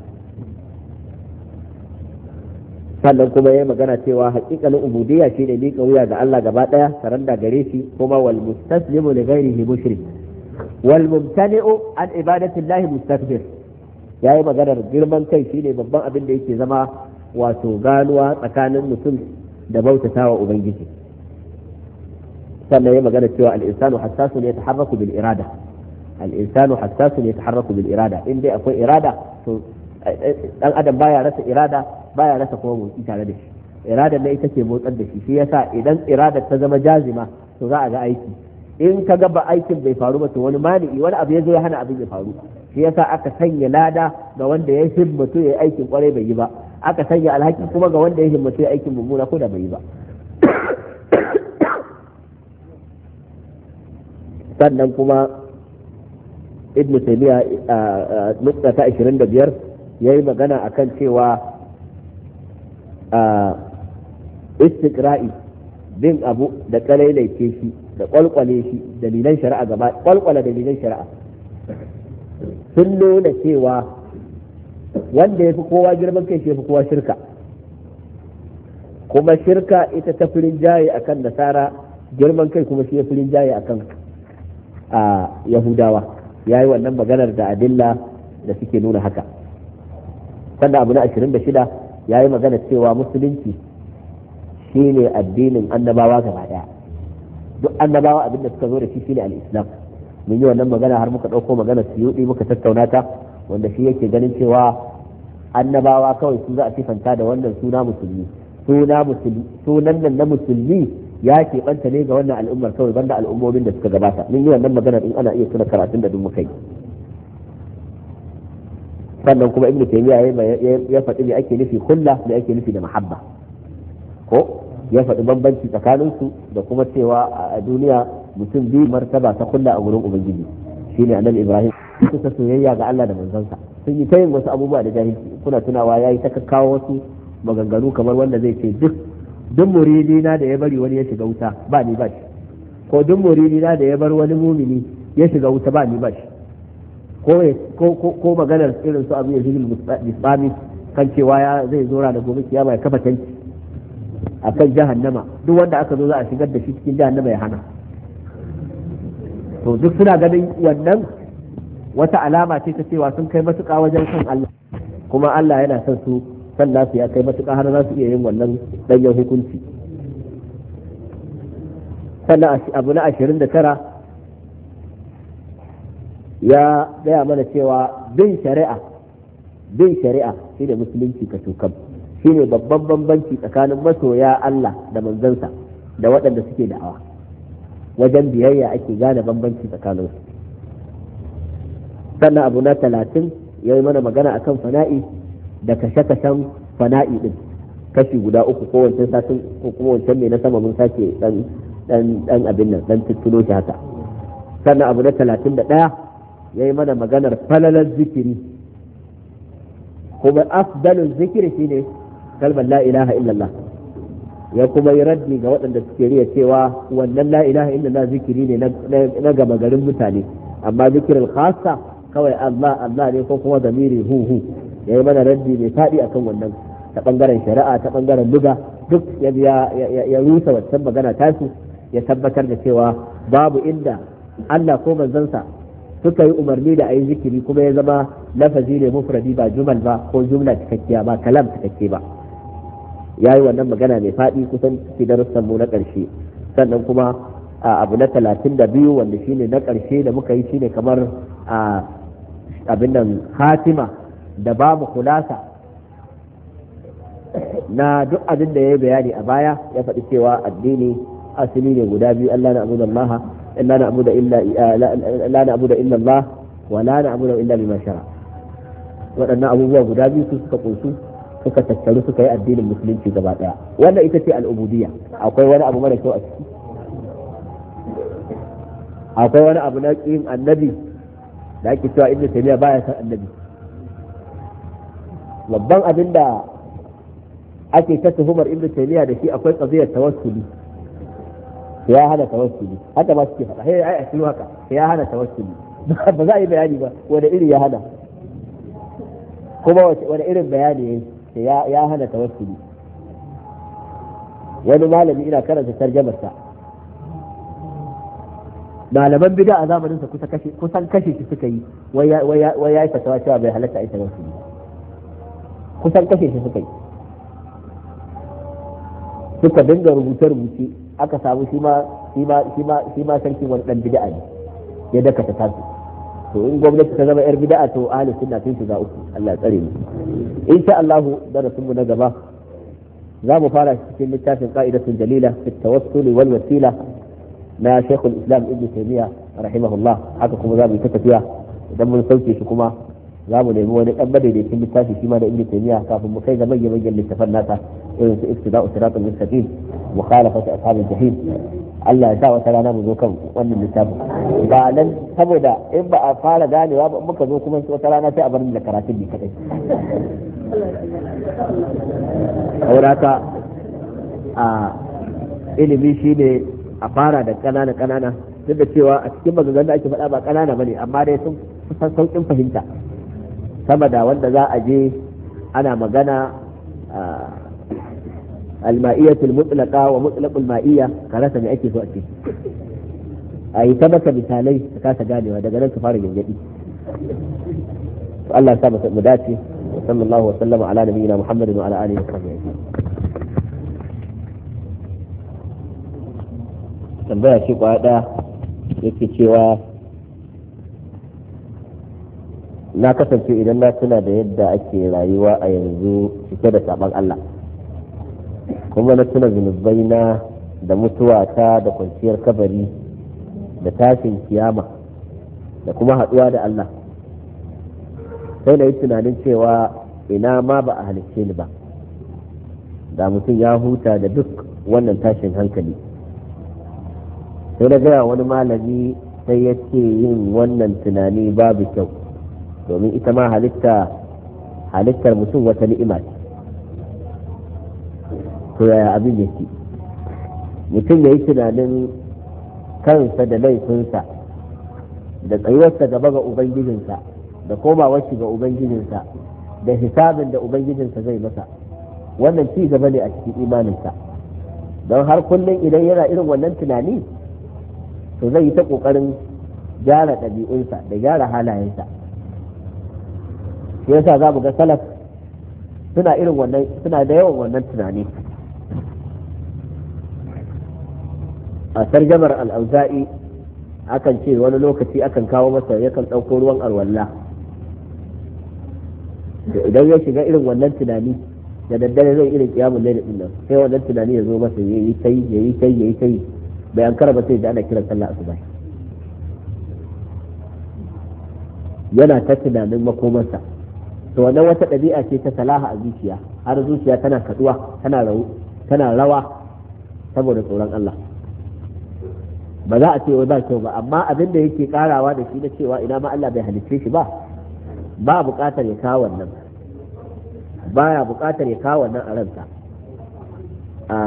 Sannan kuma yayi magana cewa haƙiƙanin ubudiyya shine miƙa wuya ga Allah gaba daya, saranda gare shi, kuma wal mustaslimu li ghairihi mushrik wal mumtani'u an ibadati Allah mustakbir. Yayi maganar girman kai shine babban abin da yake zama wato ganuwa tsakanin mutum da bautatawa ubangiji. Sannan yayi magana cewa al-insanu hassasun yataharraku bil irada, al-insanu hassasun yataharraku bil irada. In dai akwai irada to dan adam baya rasa irada, baya rasa kuma motsi tare da shi. Iradar ne ita ce motsar da shi yasa idan iradar ta zama jazima to za a ga aiki. In ka ga ba aikin bai faru ba to wani mani'i, wani abu ya zo ya hana abin ya faru. Shi yasa aka sanya lada ga wanda ya himmatu ya yi aikin kwarai bai yi ba, aka sanya alhaki kuma ga wanda ya himmatu ya aikin mummuna ko da bai yi ba. Sannan kuma Ibn Taymiyyah nukta ta 25 yayi magana akan cewa istiqra'i, bin abu da kalailaice shi da kwalkwale shi, dalilan shari'a gaba, kwalkwala dalilan shari'a sun nuna cewa wanda ya fi kowa girman kai shi ya fi kowa shirka, kuma shirka ita ta firin jaye akan nasara, girman kai kuma shi ya firin jaye akan yahudawa. Ya yi wannan maganar da adilla da suke nuna haka. Sannan abu na 26 ya yi magana cewa musulunci shi ne addinin annabawa gaba daya, duk annabawa abin da suka zo da shi shine al-islam. Mun yi wannan magana har muka ɗauko magana Suyuɗi muka tattauna ta, wanda shi yake ganin cewa annabawa kawai su za a sifanta da wannan suna musulmi. Sunan nan na musulmi ya keɓanta ne ga wannan al'ummar kawai, banda al'ummomin da suka gabata. Mun yi wannan magana in ana iya tuna karatun da duk muka yi. Sannan kuma Ibn Taymiyyah ya faɗi me ake nufi kulla, me ake nufi da mahabba, ko ya faɗi bambanci tsakaninsu da kuma cewa a duniya mutum biyu martaba ta kulla a gurin ubangiji shine annabi Ibrahim, kusa soyayya ga Allah da manzansa. Sun yi ta yin wasu abubuwa da jahilci, kuna tunawa yayi ta kakkawo wasu maganganu kamar wanda zai ce duk muridina da ya bari wani ya shiga wuta ba ni ba shi, ko duk muridina da ya bar wani mumini ya shiga wuta ba ni ba shi, ko maganar irin su abu ya zilil musami kan cewa zai zo da gobe kiyama ya kafa tanki a kan jahannama, duk wanda aka zo za a shigar da shi cikin jahannama ya hana. To duk suna ganin wannan wata alama ce ta cewa sun kai matuƙa wajen son Allah, kuma Allah yana son su, san nasu ya kai matuƙa har za su iya yin wannan ɗanyen hukunci. Sannan abu na 29 ya gaya mana cewa bin shari'a shine musulunci ka tukam, shine babban bambanci tsakanin masoya Allah da manzansa da waɗanda suke da'awa. Wajen biyayya ake gane bambanci tsakanin su. Sannan abu na 30 ya yi mana magana akan fana'i da kashe-kashen fana'i din, kashi guda uku, ko wancan satin ko kuma wancan mai na sama mun sake dan abin nan dan tuttulo shi haka. Sannan abu na 31 ya yi mana maganar falalar zikiri, kuma afdalul zikiri shine kalmar la ilaha illallah. Ya kuma yi raddi ga waɗanda suke riya cewa wannan la ilaha illallah zikiri ne na gama garin mutane, amma zikirin khassa kawai Allah Allah ne, ko kuma zamiri hu. Ya yi mana raddi mai faɗi akan wannan, ta ɓangaren shari'a, ta ɓangaren luga, duk ya rusa wancan magana tasu, ya tabbatar da cewa babu inda Allah ko manzansa suka yi umarni da a yi zikiri kuma ya zama lafazi ne mufradi ba jumal ba ko jumla cikakkiya ba, kalam cikakke ba. Ya yi wannan magana mai faɗi kusan cikin darussan mu na ƙarshe. Sannan kuma abu na 32 wanda shine na ƙarshe da muka yi shine kamar abin nan hatima da babu kulasa na duk abin da ya yi bayani a baya. Ya faɗi cewa addini asali ne guda biyu, Allah na abu da Allah la na'budu illa Allah wa la na'budu illa bima shara. Waɗannan abubuwa guda biyu su suka kunsu suka tattaru suka yi addinin musulunci gaba daya. Wannan ita ce al'ubudiyya. Akwai wani abu mara kyau a ciki? Akwai wani abu na ƙin annabi da ake cewa Ibn Taymiyyah baya san annabi? Babban abin da ake ta tuhumar Ibn Taymiyyah da shi akwai qadiyar tawassuli. Ya hana tawassuli, haka ba suke faɗa. Ai a cikin haka ya hana tawassuli. Ba za a yi bayani ba wanda iri ya hana, kuma wani irin bayani ya hana tawassuli. Wani malami ina karanta tarjamarsa, malaman bid'a a zamanin sa kusan kashe shi suka yi, wai ya yi fatawa cewa bai halatta ai tawassuli, kusan kashe shi suka yi. Suka dinga rubuce aka samu shi ma sarkin wani dan bid'a ne ya daka ta tasu. To in gwamnati ta zama yar bid'a to ahli sunna sun shiga uku. Allah ya tsare mu. Insha Allah darasin mu na gaba za mu fara cikin littafin qa'idatun jalila fi tawassul wal wasila na Sheikhul Islam Ibn Taymiyyah rahimahullah. Haka kuma za mu ta tafiya, idan mun sauke shi kuma za mu nemi wani dan madaidaicin littafi shi ma da Ibn Taymiyyah kafin mu kai ga manyan littafan nasa irin su iktida'u siratal mustaqim, mukhalafatu ashabil jahim. Allah ya sa wata rana mu zo kan wannan littafin, ba nan saboda in ba a fara ganewa ba muka zo kuma wata rana sai a bar da karatun ne kadai. Sauraka a ilimi shine a fara da kanana duk da cewa a cikin maganganun da ake faɗa ba kanana bane, amma dai sun kusan sauƙin fahimta sama da wanda za a je ana magana alma'iyatul mutlaqa wa mutlaqul ma'iyya ka rasa me ake so a ce. A yi ta maka misalai ka kasa ganewa, daga nan ka fara gangadi. Allah ya sa mu dace. Wa sallallahu wa sallama ala nabiyyina Muhammadin wa ala alihi wa sahbihi. Tambaya ce kwa daya yake cewa na kasance idan na tuna da yadda ake rayuwa a yanzu cike da saban Allah, kuma na tuna zunubai na da mutuwa ta da kwanciyar kabari da tashin kiyama da kuma haɗuwa da Allah, sai na yi tunanin cewa ina ma ba a halicce ni ba, da mutum ya huta da duk wannan tashin hankali. Sai na gaya wani malami, sai ya ce yin wannan tunani babu kyau, domin ita ma halittar mutum wata ni'ima ce. To yaya abin yake? Mutum ya yi tunanin kansa da laifinsa da tsayuwarsa gaba ga ubangijinsa da komawar shi ga ubangijinsa da hisabin da ubangijinsa zai masa, wannan ci gaba ne a cikin imaninsa. Don har kullum idan yana irin wannan tunani to zai yi ta ƙoƙarin gyara ɗabi'unsa da gyara halayensa. Shi yasa za mu ga salaf suna da yawan wannan tunani. A tarjamar al-Auza'i akan ce wani lokaci akan kawo masa yakan ɗauko ruwan alwala, idan ya shiga irin wannan tunani da daddare zai irin kiyamun laili din nan, sai wannan tunani ya zo masa yayi tai bai an karaba sai da ana kiran sallah asuba, yana ta tunanin makomarsa. To wannan wata ɗabi'a ce ta salaha a zuciya, har zuciya tana kaduwa tana rawa saboda tsoron Allah. Ba za a ce wai ba kyau ba, amma abin da yake karawa da shi na cewa ina ma Allah bai halicce shi ba buƙatar ya kawo wannan, baya buƙatar ya kawo wannan a ransa. A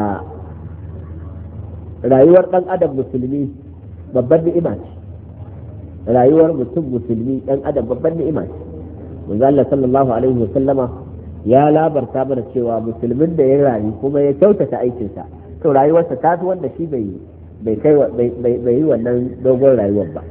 rayuwar ɗan adam musulmi babban ni'ima ce, rayuwar mutum musulmi ɗan adam babban ni'ima ce. Manzo Allah sallallahu alaihi wa sallama ya labarta mana cewa musulmin da ya rayu kuma ya kyautata aikinsa, to rayuwarsa ta fi wanda shi bai yi wannan dogon rayuwar ba.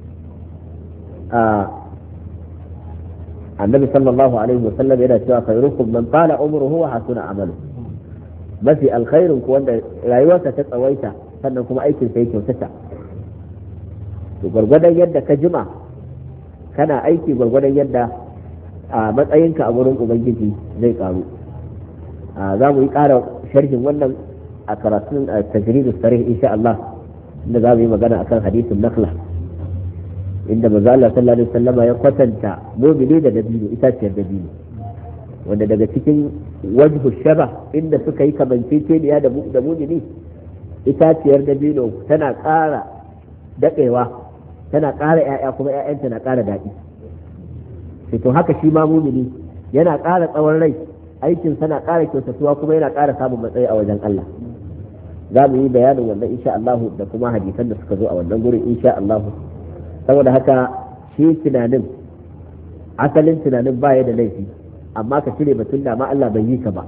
Annabi sallallahu alaihi wa sallam yana cewa khairukum man tala umruhu wa hasuna amalu, mafi alkhairin ku wanda rayuwarsa ta tsawaita sannan kuma aikin sa ya kyautata. To gwargwadon yadda ka jima kana aiki, gwargwadon yadda a matsayinka a wurin ubangiji zai karu. za mu yi ƙara sharhin wannan a karatun tajridus sarih insha Allah, inda za mu yi magana akan hadisin nakhla, inda manzo Allah sallallahu alaihi wasallama ya kwatanta mu'mini da dabino, itaciyar dabino, wanda daga cikin wajhu shaba inda suka yi kamanceceniya da mu'mini, itaciyar dabino tana ƙara daɗewa, tana ƙara ƴaƴa, kuma ƴaƴanta na ƙara daɗi. to haka shi ma mu'mini yana ƙara tsawon rai, aikin sana ƙara kyautatuwa, kuma yana ƙara samun matsayi a wajen Allah. za mu yi bayanin wannan insha Allah da kuma hadisan da suka zo a wannan gurin insha Allah. saboda haka shi tunanin, asalin tunanin baya da laifi, amma ka cire batun da ma Allah bai yi ka ba.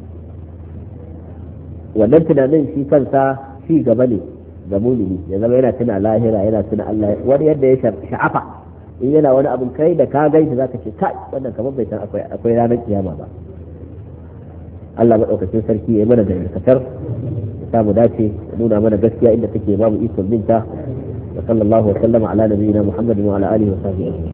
wannan tunanin shi kansa shi gaba ne ga mumini, ya zama yana tuna lahira, yana tuna Allah. wani yadda ya sha'afa in yana wani abin kai da ka gaishe zaka ce kai wannan kamar bai san akwai ranar kiyama ba. Allah maɗaukacin sarki ya yi mana da dakatar, ya samu dace, ya nuna mana gaskiya inda take, babu ikon binta. wa sallallahu wa sallama ala nabiyyina Muhammadin wa ala alihi wa sahbihi.